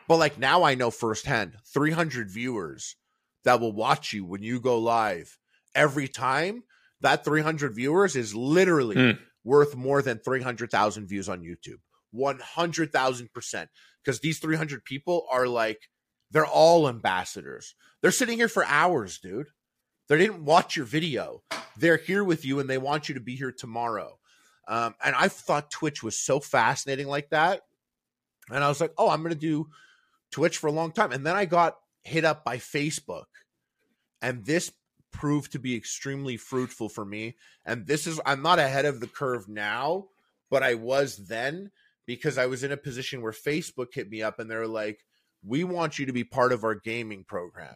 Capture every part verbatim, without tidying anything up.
But like now I know firsthand, three hundred viewers that will watch you when you go live every time. That three hundred viewers is literally Mm. worth more than three hundred thousand views on YouTube. one hundred thousand percent. Because these three hundred people are like, they're all ambassadors. They're sitting here for hours, dude. They didn't watch your video. They're here with you and they want you to be here tomorrow. Um, and I thought Twitch was so fascinating like that. And I was like, oh, I'm going to do Twitch for a long time. And then I got hit up by Facebook. And this proved to be extremely fruitful for me. And this is, I'm not ahead of the curve now, but I was then, because I was in a position where Facebook hit me up and they're like, we want you to be part of our gaming program.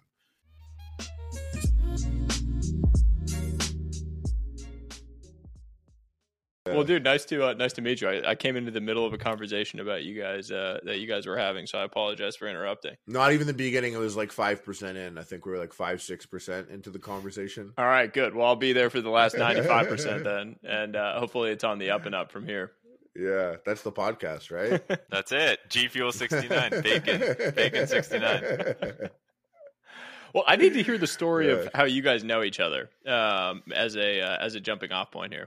Well, dude, nice to uh, nice to meet you. I, I came into the middle of a conversation about you guys uh, that you guys were having, so I apologize for interrupting. Not even the beginning. It was like five percent in. I think we were like five, six percent into the conversation. All right, good. Well, I'll be there for the last ninety-five percent then, and uh, hopefully it's on the up and up from here. Yeah, that's the podcast, right? That's it. G Fuel sixty-nine, bacon, bacon sixty-nine. Well, I need to hear the story Yeah. of how you guys know each other um, as a uh, as a jumping off point here.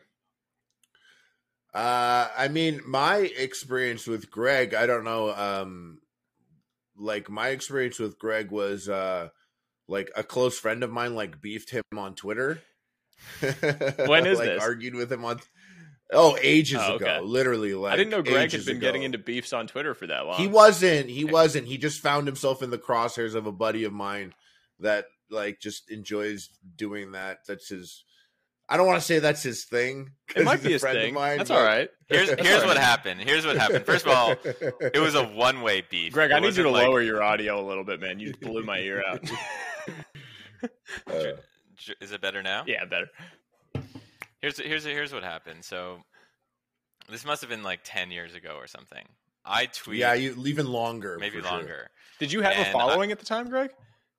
Uh, I mean, my experience with Greg, I don't know. Um, like my experience with Greg was, uh, like a close friend of mine, like beefed him on Twitter. When is like, this? Argued with him on. Oh, ages Oh, okay. ago, literally. Like I didn't know Greg ages had been ago. getting into beefs on Twitter for that long. He wasn't. He wasn't. He just found himself in the crosshairs of a buddy of mine that like just enjoys doing that. That's his. I don't want to say that's his thing. It might he's be a his friend of thing. mine, That's but- all right. Here's That's here's all what right. happened. Here's what happened. First of all, it was a one way beef. Greg, It I need you to wasn't like- lower your audio a little bit, man. You blew my ear out. Uh, J- Is it better now? Yeah, better. Here's here's here's what happened. So this must have been like ten years ago or something. I tweeted. yeah, you even longer, maybe for sure. longer. Did you have And a following at the time, Greg?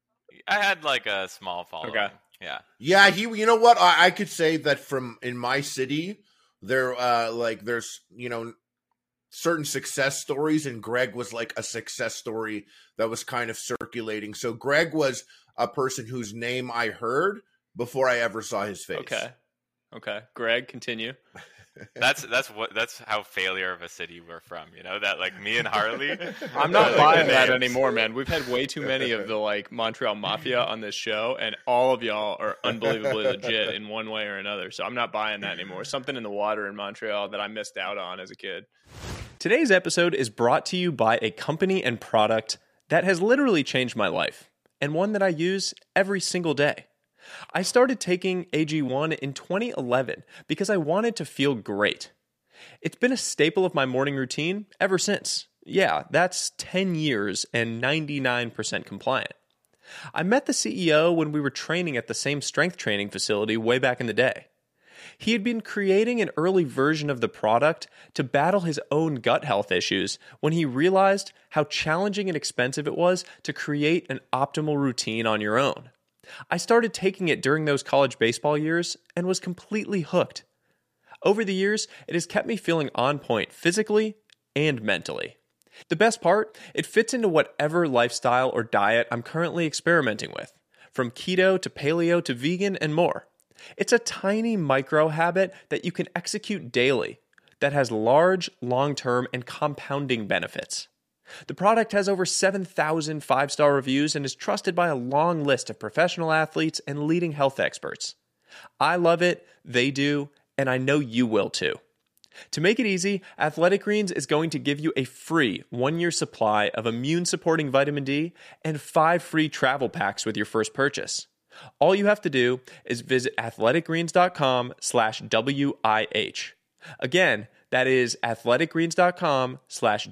I had like a small following. Okay. Yeah. Yeah, he. You know what? I, I could say that from in my city, there, uh, like, there's you know, certain success stories, and Greg was like a success story that was kind of circulating. So Greg was a person whose name I heard before I ever saw his face. Okay. Okay. Greg, continue. That's that's what that's how failure of a city we're from. You know that like me and Harley. I'm not Like, buying the that names. anymore, man. We've had way too many of the like Montreal Mafia on this show, and all of y'all are unbelievably legit in one way or another. So I'm not buying that anymore. Something in the water in Montreal that I missed out on as a kid. Today's episode is brought to you by a company and product that has literally changed my life, and one that I use every single day. I started taking A G one in twenty eleven because I wanted to feel great. It's been a staple of my morning routine ever since. Yeah, that's ten years and ninety-nine percent compliant. I met the C E O when we were training at the same strength training facility way back in the day. He had been creating an early version of the product to battle his own gut health issues when he realized how challenging and expensive it was to create an optimal routine on your own. I started taking it during those college baseball years and was completely hooked. Over the years, it has kept me feeling on point physically and mentally. The best part, it fits into whatever lifestyle or diet I'm currently experimenting with, from keto to paleo to vegan and more. It's a tiny micro habit that you can execute daily that has large, long-term, and compounding benefits. The product has over seven thousand five-star reviews and is trusted by a long list of professional athletes and leading health experts. I love it, they do, and I know you will too. To make it easy, Athletic Greens is going to give you a free one-year supply of immune-supporting vitamin D and five free travel packs with your first purchase. All you have to do is visit athleticgreens.com slash WIH. Again, that is athleticgreens.com slash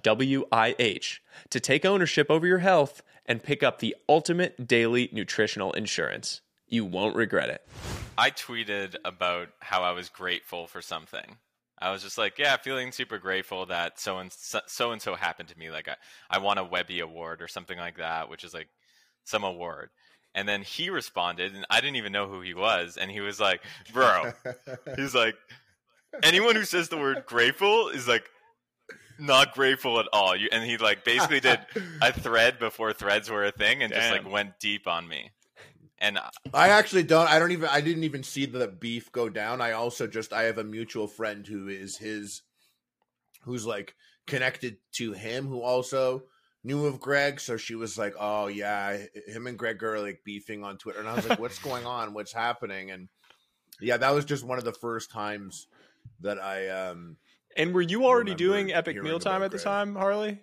WIH to take ownership over your health and pick up the ultimate daily nutritional insurance. You won't regret it. I tweeted about how I was grateful for something. I was just like, yeah, feeling super grateful that so and so and so happened to me. Like I, I won a Webby Award or something like that, which is like some award. And then he responded, and I didn't even know who he was. And he was like, bro, he's like, anyone who says the word grateful is like not grateful at all. You, and he like basically did a thread before threads were a thing, and just Damn. like went deep on me. And I actually don't. I don't even. I didn't even see the beef go down. I also just. I have a mutual friend who is his, who's like connected to him, who also knew of Greg. So she was like, "Oh yeah, him and Greg are like beefing on Twitter," and I was like, "What's going on? What's happening?" And yeah, that was just one of the first times that I. um And were you already remember doing Epic hearing Mealtime about at the Greg. time, Harley?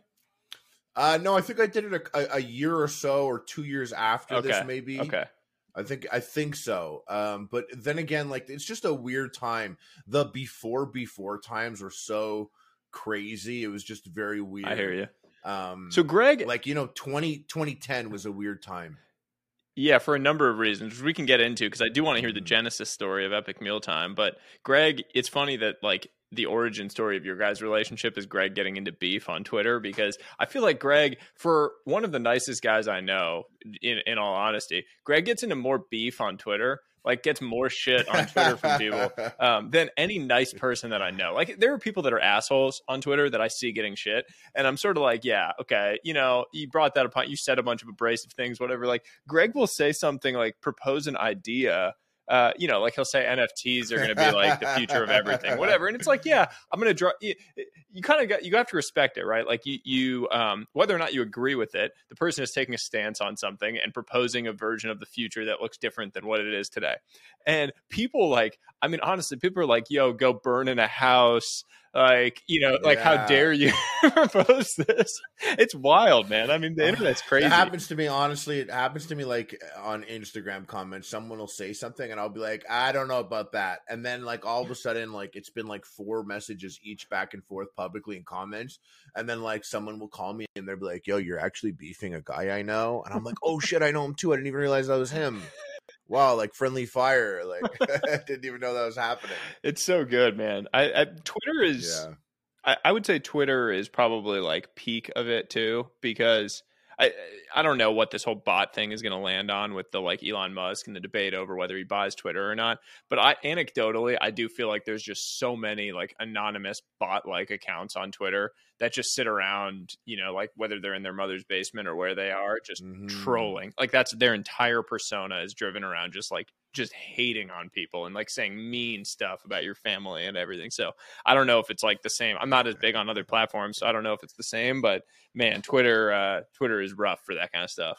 Uh, no, I think I did it a, a, a year or so, or two years after Okay. this, maybe. Okay. I think I think so. Um, but then again, like it's just a weird time. The before before times were so crazy. It was just very weird. I hear you. Um, So Greg, like you know, twenty, twenty ten was a weird time. yeah, for a number of reasons, which we can get into because I do want to hear the Mhm. genesis story of Epic Mealtime. But Greg, it's funny that like the origin story of your guys' relationship is Greg getting into beef on Twitter, because I feel like Greg, for one of the nicest guys I know, in, in all honesty, Greg gets into more beef on Twitter, like gets more shit on Twitter from people um, than any nice person that I know. Like there are people that are assholes on Twitter that I see getting shit. And I'm sort of like, yeah, okay, you know, you brought that upon, you said a bunch of abrasive things, whatever. Like Greg will say something like propose an idea. Uh, you know, like he'll say N F Ts are going to be like the future of everything, whatever. And it's like, yeah, I'm going to draw. You, you kind of got, you have to respect it, right? Like you, you, um, whether or not you agree with it, the person is taking a stance on something and proposing a version of the future that looks different than what it is today. And people like, I mean, honestly, people are like, yo, go burn in a house. Like, you know, like, Yeah. how dare you propose this? It's wild, man. I mean, the internet's crazy. It happens to me, honestly. It happens to me like on Instagram comments. Someone will say something and I'll be like, I don't know about that. And then like all of a sudden, like it's been like four messages each back and forth publicly in comments. And then like someone will call me and they'll be like, yo, you're actually beefing a guy I know. And I'm like, oh shit, I know him too. I didn't even realize that was him. Wow, like friendly fire. Like I didn't even know that was happening. It's so good, man. I, I Twitter is Yeah. I, I would say Twitter is probably like peak of it too, because I I don't know what this whole bot thing is going to land on with the like Elon Musk and the debate over whether he buys Twitter or not. But I anecdotally, I do feel like there's just so many like anonymous bot like accounts on Twitter that just sit around, you know, like whether they're in their mother's basement or where they are, just Mhm. trolling. Like that's their entire persona is driven around just like just hating on people and like saying mean stuff about your family and everything. So I don't know if it's like the same. I'm not as big on other platforms, so I don't know if it's the same, but man, Twitter, uh, Twitter is rough for that kind of stuff.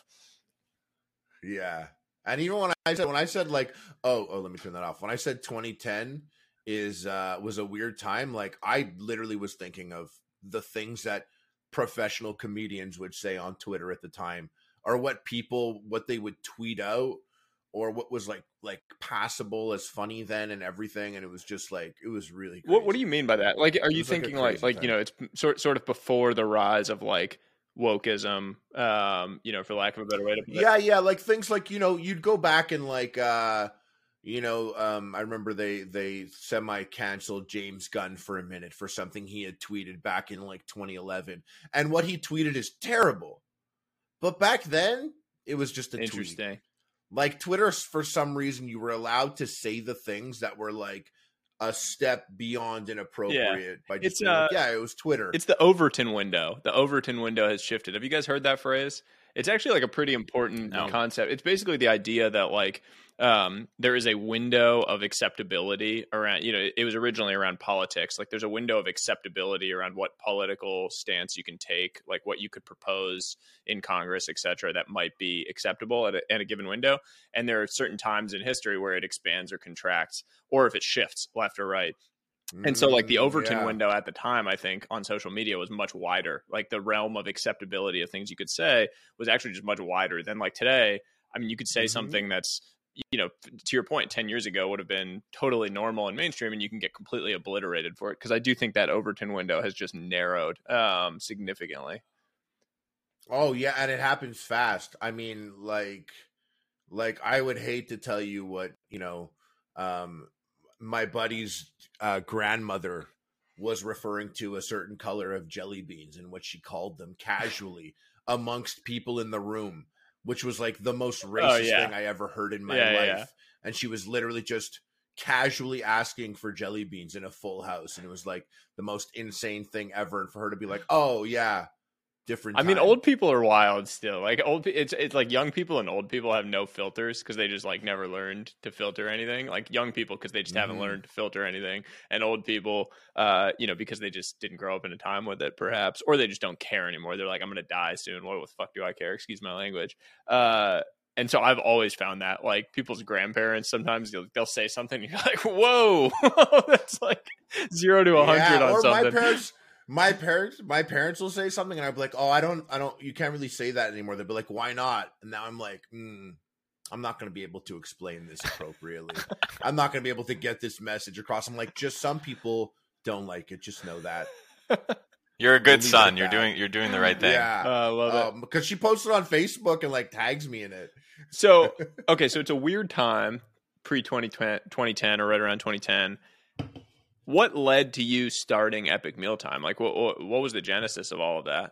Yeah. And even when I said when I said like, oh, oh, let me turn that off. When I said twenty ten is uh was a weird time, like I literally was thinking of the things that professional comedians would say on Twitter at the time, or what people what they would tweet out, or what was like like passable as funny then and everything. And it was just like it was really crazy. What What do you mean by that? Like, are It you was like a thinking like crazy like you time. know it's sort sort of before the rise of like wokeism, um, you know, for lack of a better way to put it? Yeah, yeah, like things like, you know, you'd go back and like uh you know, um I remember they they semi canceled James Gunn for a minute for something he had tweeted back in like twenty eleven. And what he tweeted is terrible. But back then, it was just a tweet. Interesting. Like Twitter, for some reason, you were allowed to say the things that were like a step beyond inappropriate by just It's, being like, uh, yeah, it was Twitter. It's the Overton window. The Overton window has shifted. Have you guys heard that phrase? It's actually like a pretty important No. concept. It's basically the idea that like um, there is a window of acceptability around, you know, it was originally around politics. Like there's a window of acceptability around what political stance you can take, like what you could propose in Congress, et cetera, that might be acceptable at a, at a given window. And there are certain times in history where it expands or contracts, or if it shifts left or right. And so like the Mm, Overton yeah. window at the time, I think on social media was much wider. Like the realm of acceptability of things you could say was actually just much wider than like today. I mean, you could say Mhm. something that's, you know, to your point, ten years ago would have been totally normal and mainstream, and you can get completely obliterated for it. Cause I do think that Overton window has just narrowed um, significantly. Oh yeah, and it happens fast. I mean, like, like I would hate to tell you what you know, um, my buddy's uh, grandmother was referring to a certain color of jelly beans and what she called them casually amongst people in the room, which was like the most racist yeah. thing I ever heard in my Yeah, yeah, life. yeah. And she was literally just casually asking for jelly beans in a full house, and it was like the most insane thing ever. And for her to be like, "Oh yeah, different." I mean, time. old people are wild still. Like old, it's it's like young people and old people have no filters because they just like never learned to filter anything. Like young people because they just mm-hmm. haven't learned to filter anything, and old people, uh, you know, because they just didn't grow up in a time with it, perhaps, or they just don't care anymore. They're like, I'm gonna die soon. What the fuck do I care? Excuse my language. Uh, and so I've always found that like people's grandparents sometimes they'll, they'll say something, and you're like, whoa, that's like zero to a hundred yeah, on or something. My parents. My parents, my parents will say something, and I'll be like, "Oh, I don't, I don't. You can't really say that anymore." They'll be like, "Why not?" And now I'm like, mm, "I'm not going to be able to explain this appropriately. I'm not going to be able to get this message across." I'm like, "Just some people don't like it. Just know that." You're a good son. You're doing, you're doing the right thing. Yeah, uh, I love um, it because she posted on Facebook and like tags me in it. So okay, so it's a weird time, pre twenty ten or right around twenty ten. What led to you starting Epic Mealtime? Like, what, what what was the genesis of all of that?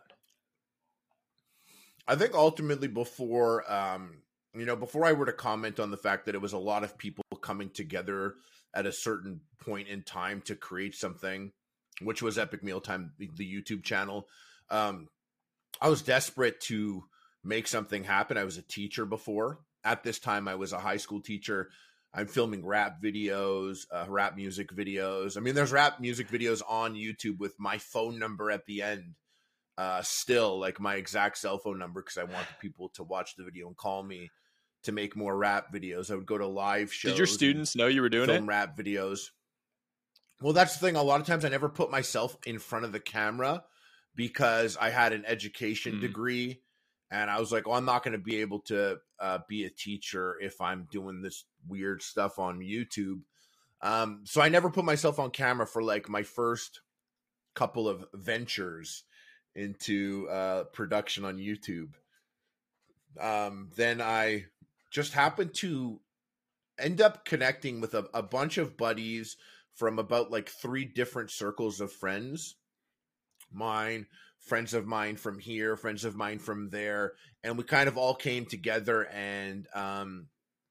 I think ultimately before, um, you know, before I were to comment on the fact that it was a lot of people coming together at a certain point in time to create something, which was Epic Mealtime, the, the YouTube channel. Um, I was desperate to make something happen. I was a teacher before. At this time, I was a high school teacher. I'm filming rap videos, uh, rap music videos. I mean, there's rap music videos on YouTube with my phone number at the end. Uh, still, like my exact cell phone number, because I wanted people to watch the video and call me to make more rap videos. I would go to live shows. Did your students know you were doing film it? rap videos. Well, that's the thing. A lot of times I never put myself in front of the camera because I had an education mm. degree. And I was like, oh, I'm not going to be able to uh, be a teacher if I'm doing this weird stuff on YouTube. Um, so I never put myself on camera for like my first couple of ventures into uh, production on YouTube. Um, then I just happened to end up connecting with a, a bunch of buddies from about like three different circles of friends. Mine, friends of mine from here, friends of mine from there. And we kind of all came together and um,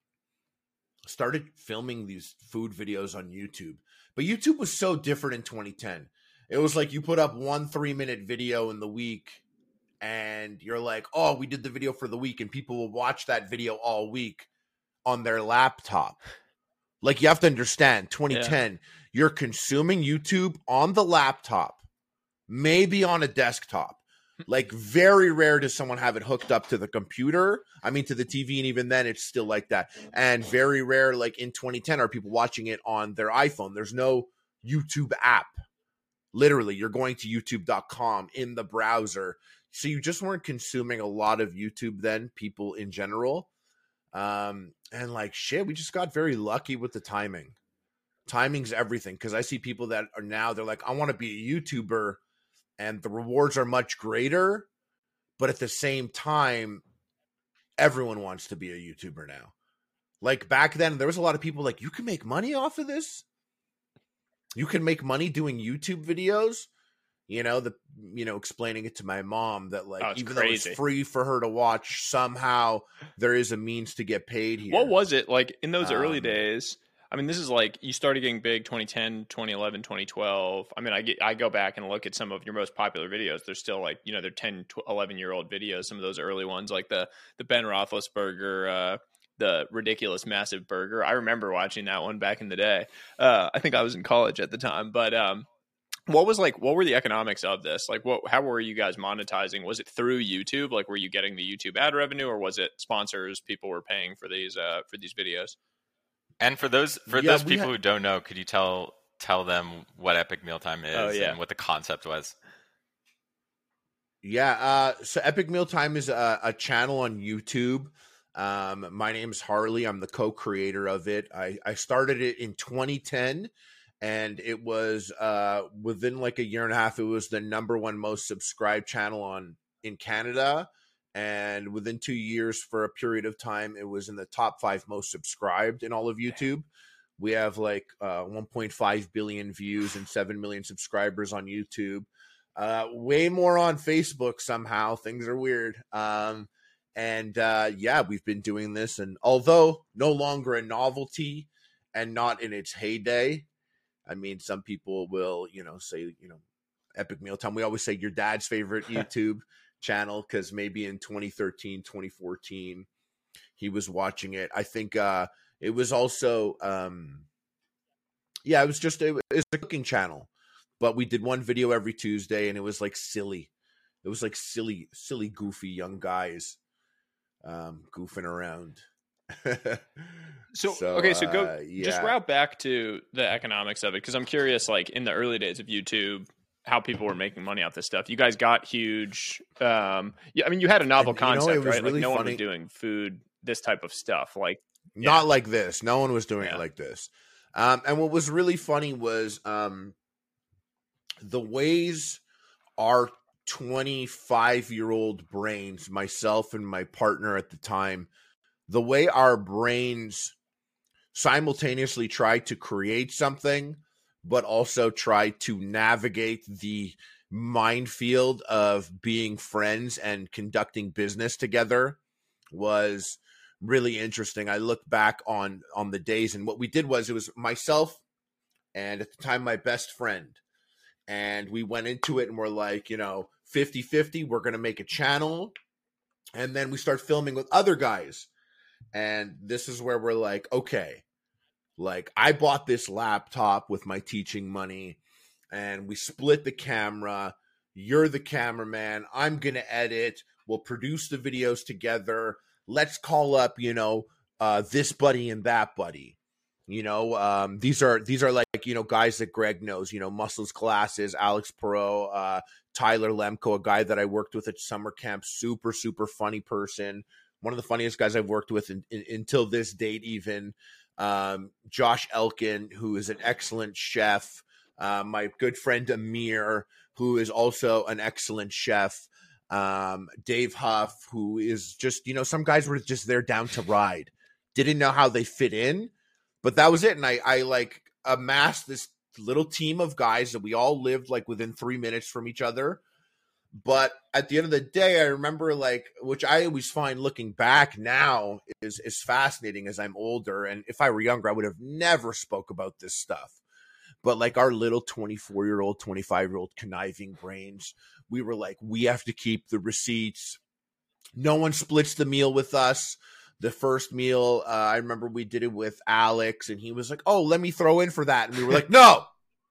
started filming these food videos on YouTube. But YouTube was so different in twenty ten. It was like you put up one three minute video in the week and you're like, oh, we did the video for the week. And people will watch that video all week on their laptop. Like you have to understand, twenty ten, yeah. You're consuming YouTube on the laptop. Maybe on a desktop. Like very rare does someone have it hooked up to the computer. I mean, to the T V, and even then it's still like that. And very rare, like in twenty ten, are people watching it on their iPhone. There's no YouTube app. Literally, you're going to youtube dot com in the browser. So you just weren't consuming a lot of YouTube then, people in general. Um, and like, shit, we just got very lucky with the timing. Timing's everything. Because I see people that are now, they're like, I want to be a YouTuber. And the rewards are much greater, but at the same time, everyone wants to be a YouTuber now. Like back then, there was a lot of people like, you can make money off of this. You can make money doing YouTube videos. You know, the you know, explaining it to my mom that like, oh, even crazy. though it's free for her to watch, somehow there is a means to get paid here. What was it like in those um, early days? I mean, this is like you started getting big twenty ten, twenty eleven, twenty twelve. I mean, I get, I go back and look at some of your most popular videos. They're still like, you know, they're ten, eleven year old videos. Some of those early ones, like the, the Ben Roethlisberger, uh, the ridiculous massive burger. I remember watching that one back in the day. Uh, I think I was in college at the time, but, um, what was like, what were the economics of this? Like what, how were you guys monetizing? Was it through YouTube? Like, were you getting the YouTube ad revenue or was it sponsors? People were paying for these, uh, for these videos? And for those for yeah, those people had... who don't know, could you tell tell them what Epic Mealtime is oh, yeah. and what the concept was? Yeah, uh, so Epic Mealtime is a, a channel on YouTube. Um, my name is Harley. I'm the co-creator of it. I, I started it in twenty ten, and it was uh, within like a year and a half, it was the number one most subscribed channel on in Canada. And within two years, for a period of time, it was in the top five most subscribed in all of YouTube. We have like uh, one point five billion views and seven million subscribers on YouTube. Uh, way more on Facebook somehow. Things are weird. Um, and uh, yeah, we've been doing this. And although no longer a novelty and not in its heyday. I mean, some people will, you know, say, you know, Epic Meal Time. We always say your dad's favorite YouTube channel because maybe in twenty thirteen, twenty fourteen, he was watching it. I think uh, it was also, um, yeah, it was just it was a cooking channel, but we did one video every Tuesday, and it was like silly. It was like silly, silly, goofy young guys um, goofing around. so, so okay, so go uh, yeah. just route back to the economics of it, because I'm curious, like in the early days of YouTube, how people were making money off this stuff. You guys got huge. Um, yeah, I mean, you had a novel and, concept, you know, right? Really like no funny. one was doing food, this type of stuff. Like not yeah. like this. No one was doing yeah. it like this. Um, and what was really funny was um, the ways our twenty-five-year-old brains, myself and my partner at the time, the way our brains simultaneously tried to create something, but also try to navigate the minefield of being friends and conducting business together was really interesting. I look back on on the days, and what we did was it was myself and at the time my best friend, and we went into it and we're like, you know, fifty-fifty, we're going to make a channel, and then we start filming with other guys. And this is where we're like, okay, like I bought this laptop with my teaching money, and we split the camera. You're the cameraman. I'm going to edit. We'll produce the videos together. Let's call up, you know, uh, this buddy and that buddy. You know, um, these are these are like, you know, guys that Greg knows, you know, Muscles Classes, Alex Perot, uh, Tyler Lemko, a guy that I worked with at summer camp, super, super funny person. One of the funniest guys I've worked with in, in, until this date, even. Um, Josh Elkin, who is an excellent chef. Uh, my good friend Amir, who is also an excellent chef. Um, Dave Huff, who is just, you know, some guys were just there down to ride. Didn't know how they fit in, but that was it. And I, I like amassed this little team of guys that we all lived like within three minutes from each other. But at the end of the day, I remember like, which I always find looking back now is, is fascinating as I'm older. And if I were younger, I would have never spoke about this stuff. But like our little twenty-four year old, twenty-five year old conniving brains, we were like, we have to keep the receipts. No one splits the meal with us. The first meal, uh, I remember we did it with Alex, and he was like, oh, let me throw in for that. And we were like, no,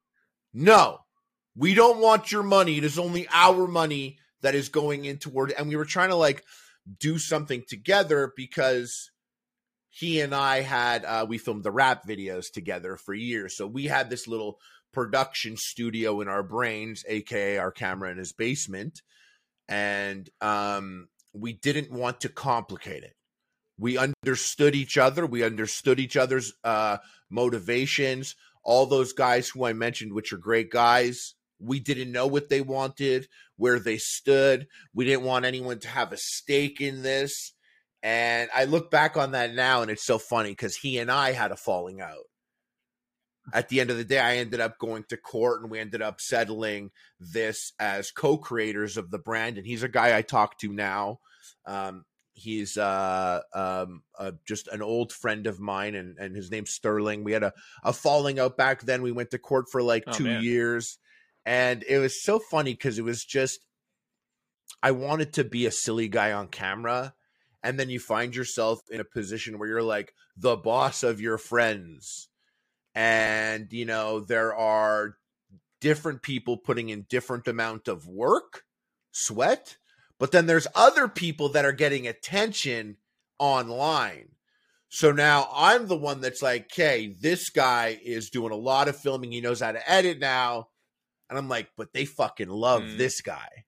no, we don't want your money. It is only our money that is going in toward it. And we were trying to like do something together because he and I had, uh, we filmed the rap videos together for years. So we had this little production studio in our brains, A K A our camera in his basement. And um, we didn't want to complicate it. We understood each other. We understood each other's uh, motivations. All those guys who I mentioned, which are great guys, we didn't know what they wanted, where they stood. We didn't want anyone to have a stake in this. And I look back on that now, and it's so funny because he and I had a falling out. At the end of the day, I ended up going to court, and we ended up settling this as co-creators of the brand. And he's a guy I talk to now. Um, he's uh, um, uh, just an old friend of mine, and, and his name's Sterling. We had a, a falling out back then. We went to court for like oh, two man. years. And it was so funny because it was just, I wanted to be a silly guy on camera. And then you find yourself in a position where you're like the boss of your friends. And, you know, there are different people putting in different amount of work, sweat. But then there's other people that are getting attention online. So now I'm the one that's like, okay, this guy is doing a lot of filming. He knows how to edit now. And I'm like, but they fucking love mm. this guy.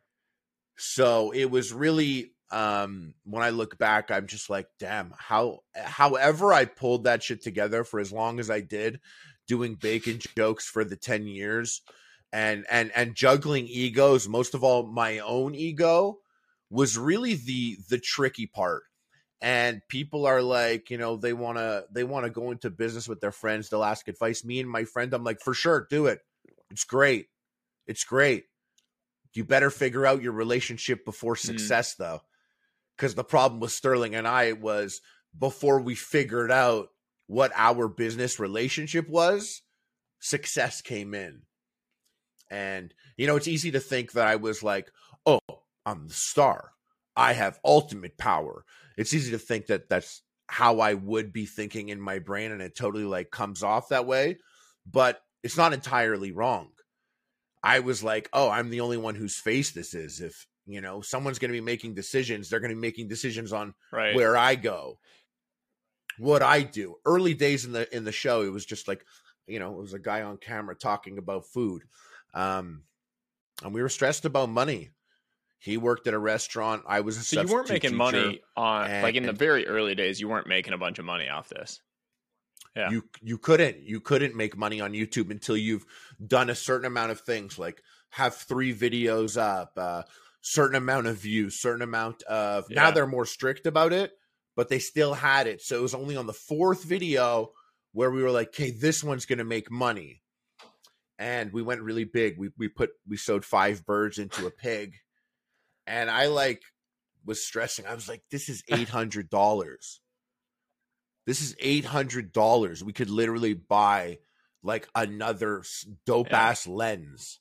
So it was really, um, when I look back, I'm just like, damn, how, however I pulled that shit together for as long as I did, doing bacon jokes for the ten years and, and, and juggling egos, most of all, my own ego was really the, the tricky part. And people are like, you know, they want to, they want to go into business with their friends. They'll ask advice. Me and my friend, I'm like, for sure, do it. It's great. It's great. You better figure out your relationship before success, mm. though. Because the problem with Sterling and I was before we figured out what our business relationship was, success came in. And, you know, it's easy to think that I was like, oh, I'm the star. I have ultimate power. It's easy to think that that's how I would be thinking in my brain, and it totally like comes off that way. But it's not entirely wrong. I was like, oh, I'm the only one whose face this is. If, you know, someone's going to be making decisions, they're going to be making decisions on right. where I go, what I do. Early days in the in the show, it was just like, you know, it was a guy on camera talking about food. Um, and we were stressed about money. He worked at a restaurant. I was a so you weren't making teacher, money on and, like in the very early days. You weren't making a bunch of money off this. Yeah, you you couldn't you couldn't make money on YouTube until you've done a certain amount of things, like have three videos up, uh, certain amount of views, certain amount of. Yeah. Now they're more strict about it, but they still had it. So it was only on the fourth video where we were like, "Okay, this one's going to make money." And we went really big. We we put we sewed five birds into a pig, and I like was stressing. I was like, "This is eight hundred dollars. This is eight hundred dollars. We could literally buy like another dope Yeah. ass lens.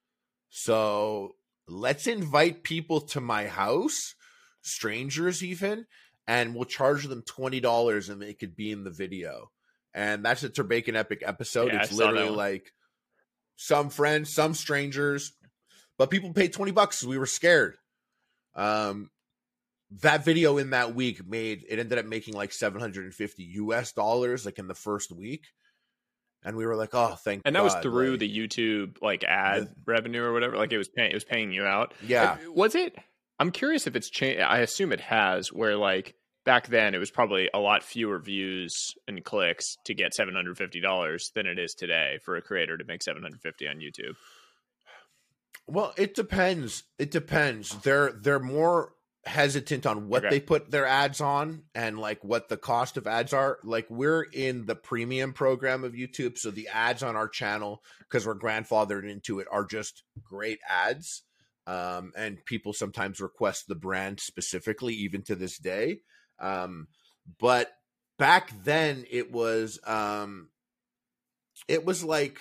So let's invite people to my house, strangers even, and we'll charge them twenty dollars, and they could be in the video." And that's a Turbacon Epic episode. Yeah, it's I saw that literally one. like some friends, some strangers, but people paid twenty bucks because we were scared. Um, that video in that week made, it ended up making like seven hundred fifty U S dollars, like in the first week. And we were like, oh, thank God. and that was through like, the YouTube like ad the- revenue or whatever. Like it was paying, it was paying you out. Yeah. Uh, Was it? I'm curious if it's changed. I assume it has. Where like back then, it was probably a lot fewer views and clicks to get seven hundred fifty dollars than it is today for a creator to make seven hundred fifty on YouTube. Well, it depends. It depends. They're they're more hesitant on what Okay. they put their ads on and like what the cost of ads are. Like we're in the premium program of YouTube, so the ads on our channel, because we're grandfathered into it, are just great ads. Um, and people sometimes request the brand specifically, even to this day. Um, but back then it was um, it was like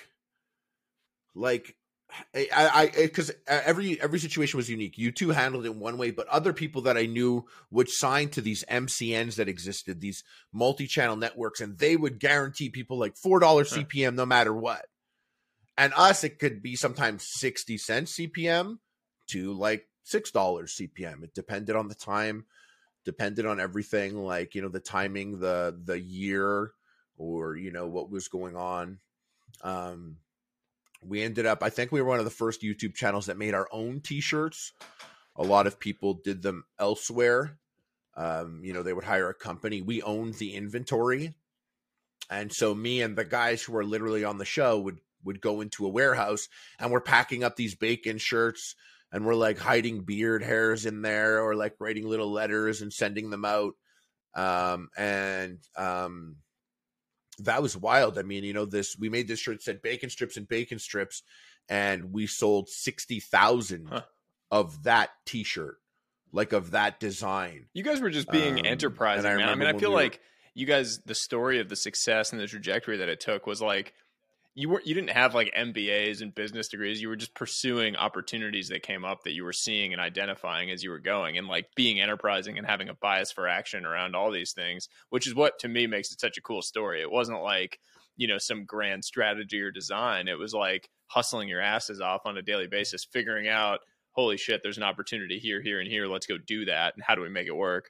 like. I, I, because every every situation was unique. You two handled it one way, but other people that I knew would sign to these M C Ns that existed, these multi-channel networks, and they would guarantee people like four dollars Huh. C P M no matter what. And us, it could be sometimes sixty cents C P M to like six dollars C P M. It depended on the time, depended on everything, like, you know, the timing, the the year, or, you know, what was going on. Um. We ended up, I think we were one of the first YouTube channels that made our own t-shirts. A lot of people did them elsewhere. Um, you know, they would hire a company. We owned the inventory. And so me and the guys who were literally on the show would, would go into a warehouse, and we're packing up these bacon shirts, and we're like hiding beard hairs in there, or like writing little letters and sending them out. Um, and, um, that was wild. I mean, you know, this, we made this shirt that said bacon strips and bacon strips, and we sold sixty thousand Huh. of that t-shirt, like of that design. You guys were just being Um, enterprising, and I man. I remember mean, I when feel we were- like you guys, the story of the success and the trajectory that it took was like you weren't, you didn't have like M B As and business degrees. You were just pursuing opportunities that came up that you were seeing and identifying as you were going, and like being enterprising and having a bias for action around all these things, which is what to me makes it such a cool story. It wasn't like, you know, some grand strategy or design. It was like hustling your asses off on a daily basis, figuring out, holy shit, there's an opportunity here, here, and here. Let's go do that. And how do we make it work?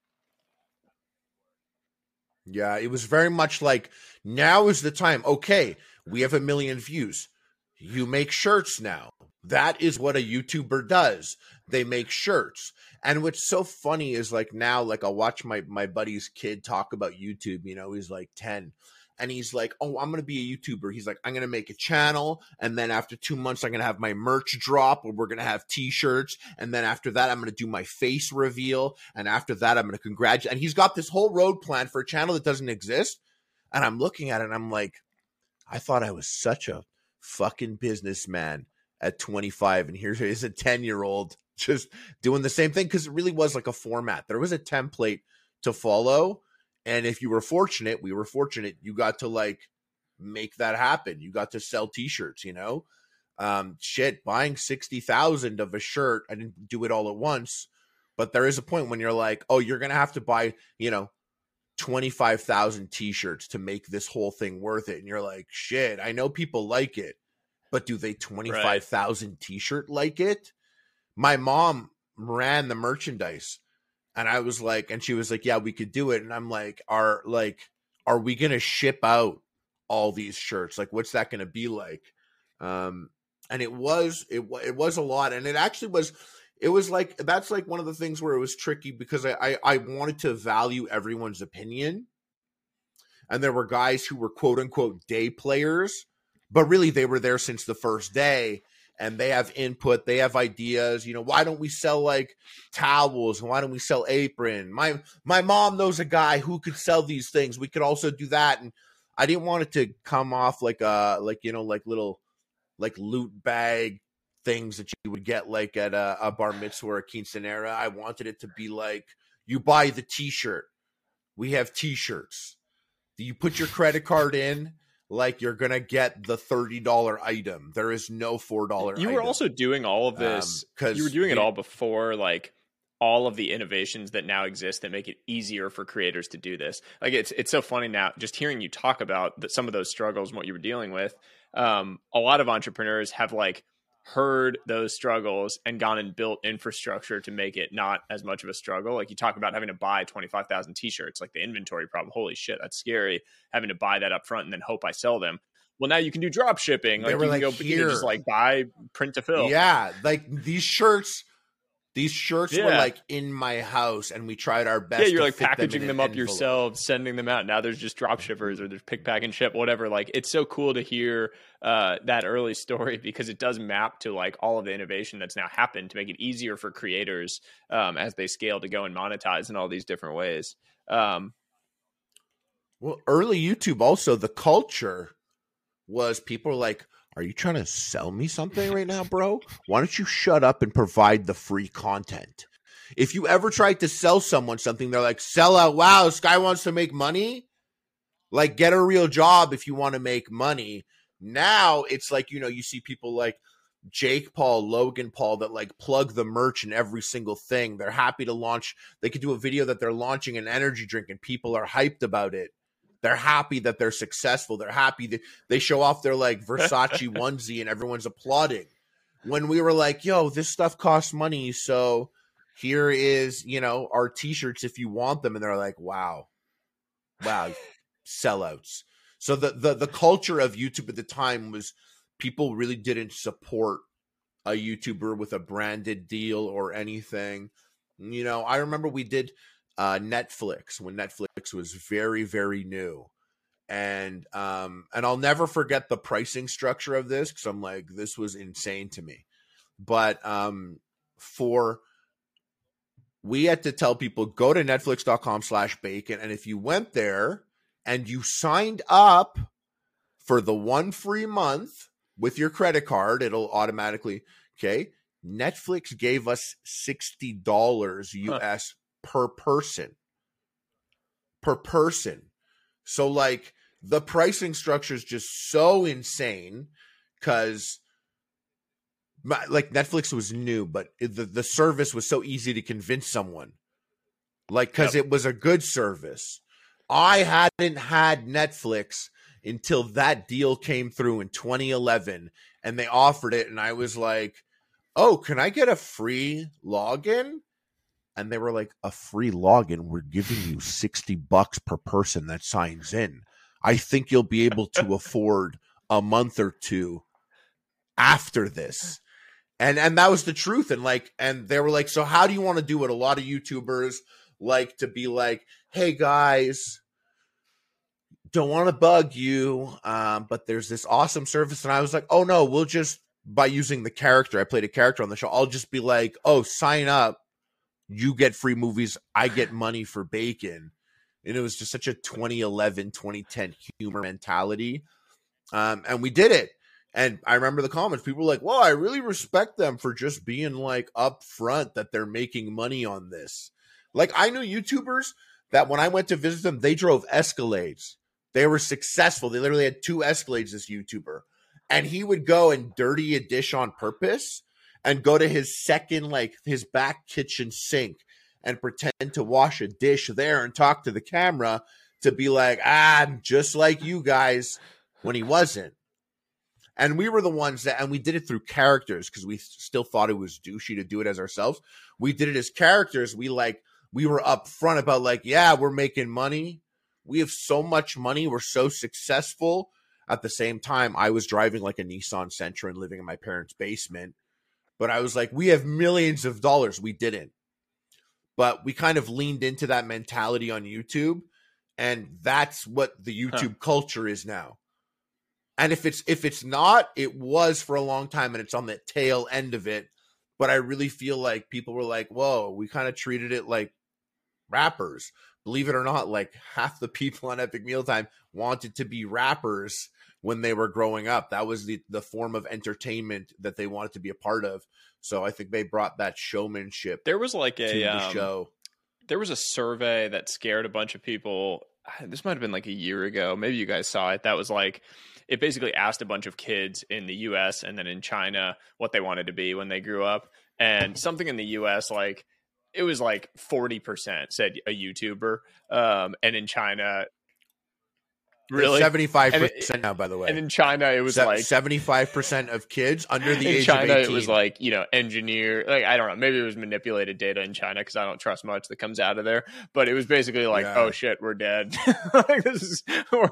Yeah, it was very much like, now is the time. Okay, we have a million views. You make shirts now. That is what a YouTuber does. They make shirts. And what's so funny is like now, like I'll watch my, my buddy's kid talk about YouTube, you know, he's like ten. And he's like, oh, I'm going to be a YouTuber. He's like, I'm going to make a channel. And then after two months, I'm going to have my merch drop, where we're going to have t-shirts. And then after that, I'm going to do my face reveal. And after that, I'm going to congratulate. And he's got this whole road plan for a channel that doesn't exist. And I'm looking at it and I'm like, I thought I was such a fucking businessman at twenty-five. And here is a ten year old just doing the same thing. Cause it really was like a format. There was a template to follow. And if you were fortunate, we were fortunate, you got to like make that happen. You got to sell t-shirts, you know? Um, shit, buying sixty thousand of a shirt, I didn't do it all at once, but there is a point when you're like, oh, you're going to have to buy, you know, twenty-five thousand t-shirts to make this whole thing worth it. And you're like, shit, I know people like it, but do they twenty-five thousand right. t-shirt like it? My mom ran the merchandise, and I was like, and she was like, yeah, we could do it. And I'm like, are like, are we going to ship out all these shirts? Like, what's that going to be like? Um, and it was, it, it was a lot. And it actually was, it was like, that's like one of the things where it was tricky because I, I, I wanted to value everyone's opinion. And there were guys who were quote unquote day players, but really they were there since the first day. And they have input, they have ideas. You know, why don't we sell like towels? And why don't we sell apron? My my mom knows a guy who could sell these things. We could also do that. And I didn't want it to come off like a like you know like little like loot bag things that you would get like at a, a bar mitzvah or a quinceanera. I wanted it to be like, you buy the t-shirt. We have t-shirts. You put your credit card in. Like you're gonna get the thirty dollar item. There is no four dollar. You were item. also doing all of this because um, you were doing it all before, like all of the innovations that now exist that make it easier for creators to do this. Like it's it's so funny now, just hearing you talk about that, some of those struggles and what you were dealing with. Um, a lot of entrepreneurs have like heard those struggles and gone and built infrastructure to make it not as much of a struggle. Like you talk about having to buy twenty-five thousand t-shirts, like the inventory problem. Holy shit, that's scary. Having to buy that up front and then hope I sell them. Well, now you can do drop shipping. Like you can like, go you can just like buy print to fill. Yeah. Like these shirts, these shirts yeah. were like in my house and we tried our best. Yeah, you're to like fit packaging them, them up envelope. yourselves, sending them out. Now there's just drop shippers or there's pick, pack, and ship, whatever. Like it's so cool to hear uh, that early story because it does map to like all of the innovation that's now happened to make it easier for creators um, as they scale to go and monetize in all these different ways. Um, well, early YouTube also, the culture was people like, are you trying to sell me something right now, bro? Why don't you shut up and provide the free content? If you ever tried to sell someone something, they're like, sell out. Wow, this guy wants to make money. Like, get a real job if you want to make money. Now it's like, you know, you see people like Jake Paul, Logan Paul that like plug the merch in every single thing. They're happy to launch. They could do a video that they're launching an energy drink and people are hyped about it. They're happy that they're successful. They're happy that they show off their like Versace onesie and everyone's applauding. When we were like, yo, this stuff costs money. So here is, you know, our t-shirts if you want them. And they're like, wow, wow, sellouts. So the, the, the culture of YouTube at the time was people really didn't support a YouTuber with a branded deal or anything. You know, I remember we did uh, Netflix when Netflix was very, very new. And um, and I'll never forget the pricing structure of this because I'm like, this was insane to me. But um, for we had to tell people, go to netflix.com slash bacon. And if you went there and you signed up for the one free month with your credit card, it'll automatically, okay, Netflix gave us sixty dollars U S huh. per person. Per person. So, like, the pricing structure is just so insane because, like, Netflix was new, but it, the, the service was so easy to convince someone. Like, because yep. it was a good service. I hadn't had Netflix until that deal came through in twenty eleven, and they offered it, and I was like, oh, can I get a free login? And they were like, a free login? We're giving you sixty bucks per person that signs in. I think you'll be able to afford a month or two after this. And and that was the truth. And like, and they were like, so how do you want to do it? A lot of YouTubers like to be like, hey guys, don't want to bug you, um, but there's this awesome service. And I was like, oh no, we'll just, by using the character, I played a character on the show, I'll just be like, oh, sign up. You get free movies. I get money for bacon. And it was just such a twenty eleven, twenty ten humor mentality. Um, and we did it. And I remember the comments. People were like, well, I really respect them for just being like upfront that they're making money on this. Like, I knew YouTubers that when I went to visit them, they drove Escalades. They were successful. They literally had two Escalades, this YouTuber. And he would go and dirty a dish on purpose and go to his second, like his back kitchen sink and pretend to wash a dish there and talk to the camera to be like, ah, I'm just like you guys, when he wasn't. And we were the ones that, and we did it through characters because we still thought it was douchey to do it as ourselves. We did it as characters. We like, we were upfront about like, yeah, we're making money. We have so much money. We're so successful. At the same time, I was driving like a Nissan Sentra and living in my parents' basement. But I was like, we have millions of dollars. We didn't. But we kind of leaned into that mentality on YouTube. And that's what the YouTube huh. culture is now. And if it's if it's not, it was for a long time, and it's on the tail end of it. But I really feel like people were like, whoa, we kind of treated it like rappers. Believe it or not, like half the people on Epic Mealtime wanted to be rappers when they were growing up. That was the, the form of entertainment that they wanted to be a part of. So I think they brought that showmanship. There was like a to the um, show. There was a survey that scared a bunch of people. This might have been like a year ago. Maybe you guys saw it. That was like, it basically asked a bunch of kids in the U S and then in China what they wanted to be when they grew up. And something in the U S, like, it was like forty percent said a YouTuber. Um, and in China, really? seventy-five percent now, by the way. And in China, it was Se- like seventy-five percent of kids under the in age China, of eighteen. It was like, you know, engineer, like, I don't know, maybe it was manipulated data in China because I don't trust much that comes out of there. But it was basically like, yeah. oh shit, we're dead. Like, this is.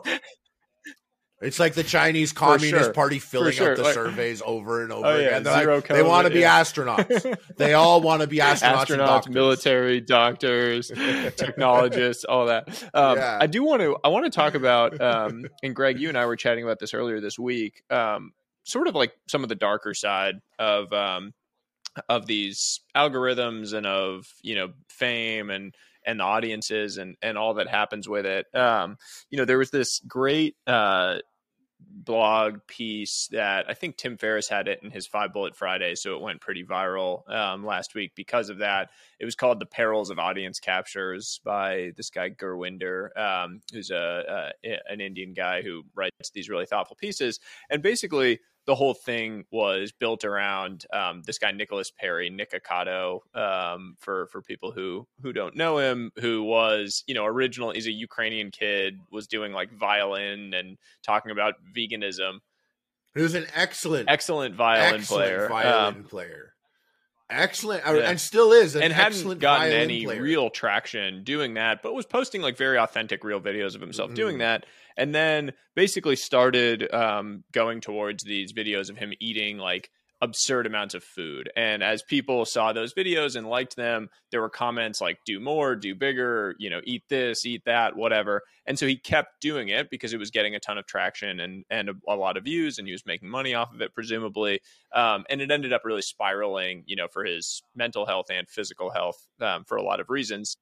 It's like the Chinese Communist sure. Party filling sure. out the like, surveys over and over oh, yeah, again. Like, COVID, they want to be yeah. astronauts. They all want to be astronauts, astronauts and doctors. military, doctors, technologists, all that. Um, yeah. I do want to. I want to talk about. Um, and Greg, you and I were chatting about this earlier this week. Um, sort of like some of the darker side of um, of these algorithms and of you know fame and. and the audiences and, and all that happens with it. Um, you know, there was this great uh, blog piece that I think Tim Ferriss had it in his Five Bullet Friday. So it went pretty viral um, last week because of that. It was called The Perils of Audience Captures by this guy, Gurwinder, um, who's a, a an Indian guy who writes these really thoughtful pieces. And basically, the whole thing was built around um, this guy, Nicholas Perry, Nick Akato, um, for, for people who, who don't know him, who was, you know, original, he's a Ukrainian kid, was doing like violin and talking about veganism. He was an excellent, excellent violin excellent player. Violin um, player. Excellent. Yeah. And still is an and hadn't gotten any player. real traction doing that, but was posting like very authentic, real videos of himself mm-hmm. doing that. And then basically started um, going towards these videos of him eating like absurd amounts of food. And as people saw those videos and liked them, there were comments like, do more, do bigger, you know, eat this, eat that, whatever. And so he kept doing it because it was getting a ton of traction and, and a, a lot of views, and he was making money off of it, presumably. Um, and it ended up really spiraling, you know, for his mental health and physical health um, for a lot of reasons.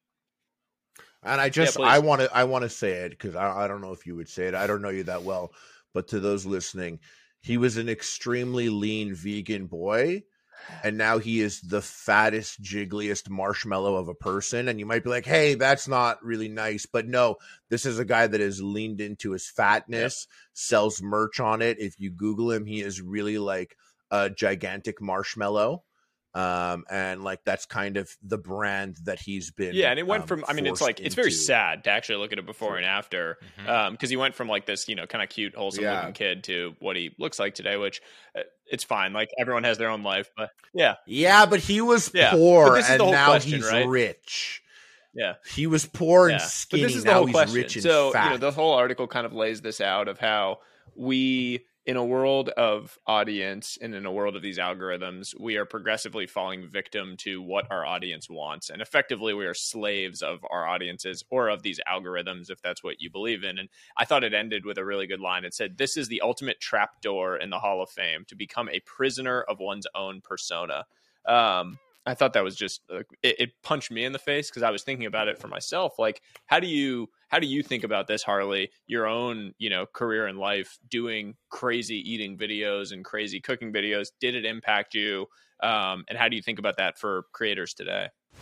And I just, yeah, I want to, I want to say it because I, I don't know if you would say it. I don't know you that well, but to those listening, he was an extremely lean vegan boy, and now he is the fattest, jiggliest marshmallow of a person. And you might be like, hey, that's not really nice. But no, this is a guy that has leaned into his fatness, yep. sells merch on it. If you Google him, he is really like a gigantic marshmallow. Um, and like that's kind of the brand that he's been. Yeah, and it went um, from. I mean, it's like into. It's very sad to actually look at it before and after, mm-hmm. um, because he went from like this, you know, kind of cute, wholesome yeah. looking kid to what he looks like today, which uh, it's fine. Like everyone has their own life, but yeah, yeah, but he was yeah. poor, and now question, he's right? rich. Yeah, he was poor and yeah. skinny. But this is now the whole he's question. rich and so, fat. You know, the whole article kind of lays this out of how we. In a world of audience and in a world of these algorithms, we are progressively falling victim to what our audience wants. And effectively, we are slaves of our audiences or of these algorithms, if that's what you believe in. And I thought it ended with a really good line. It said, this is the ultimate trapdoor in the Hall of Fame, to become a prisoner of one's own persona. Um, I thought that was just, uh, it, it punched me in the face because I was thinking about it for myself. Like, how do you... How do you think about this, Harley? Your own, you know, career in life, doing crazy eating videos and crazy cooking videos. Did it impact you? Um, and how do you think about that for creators today?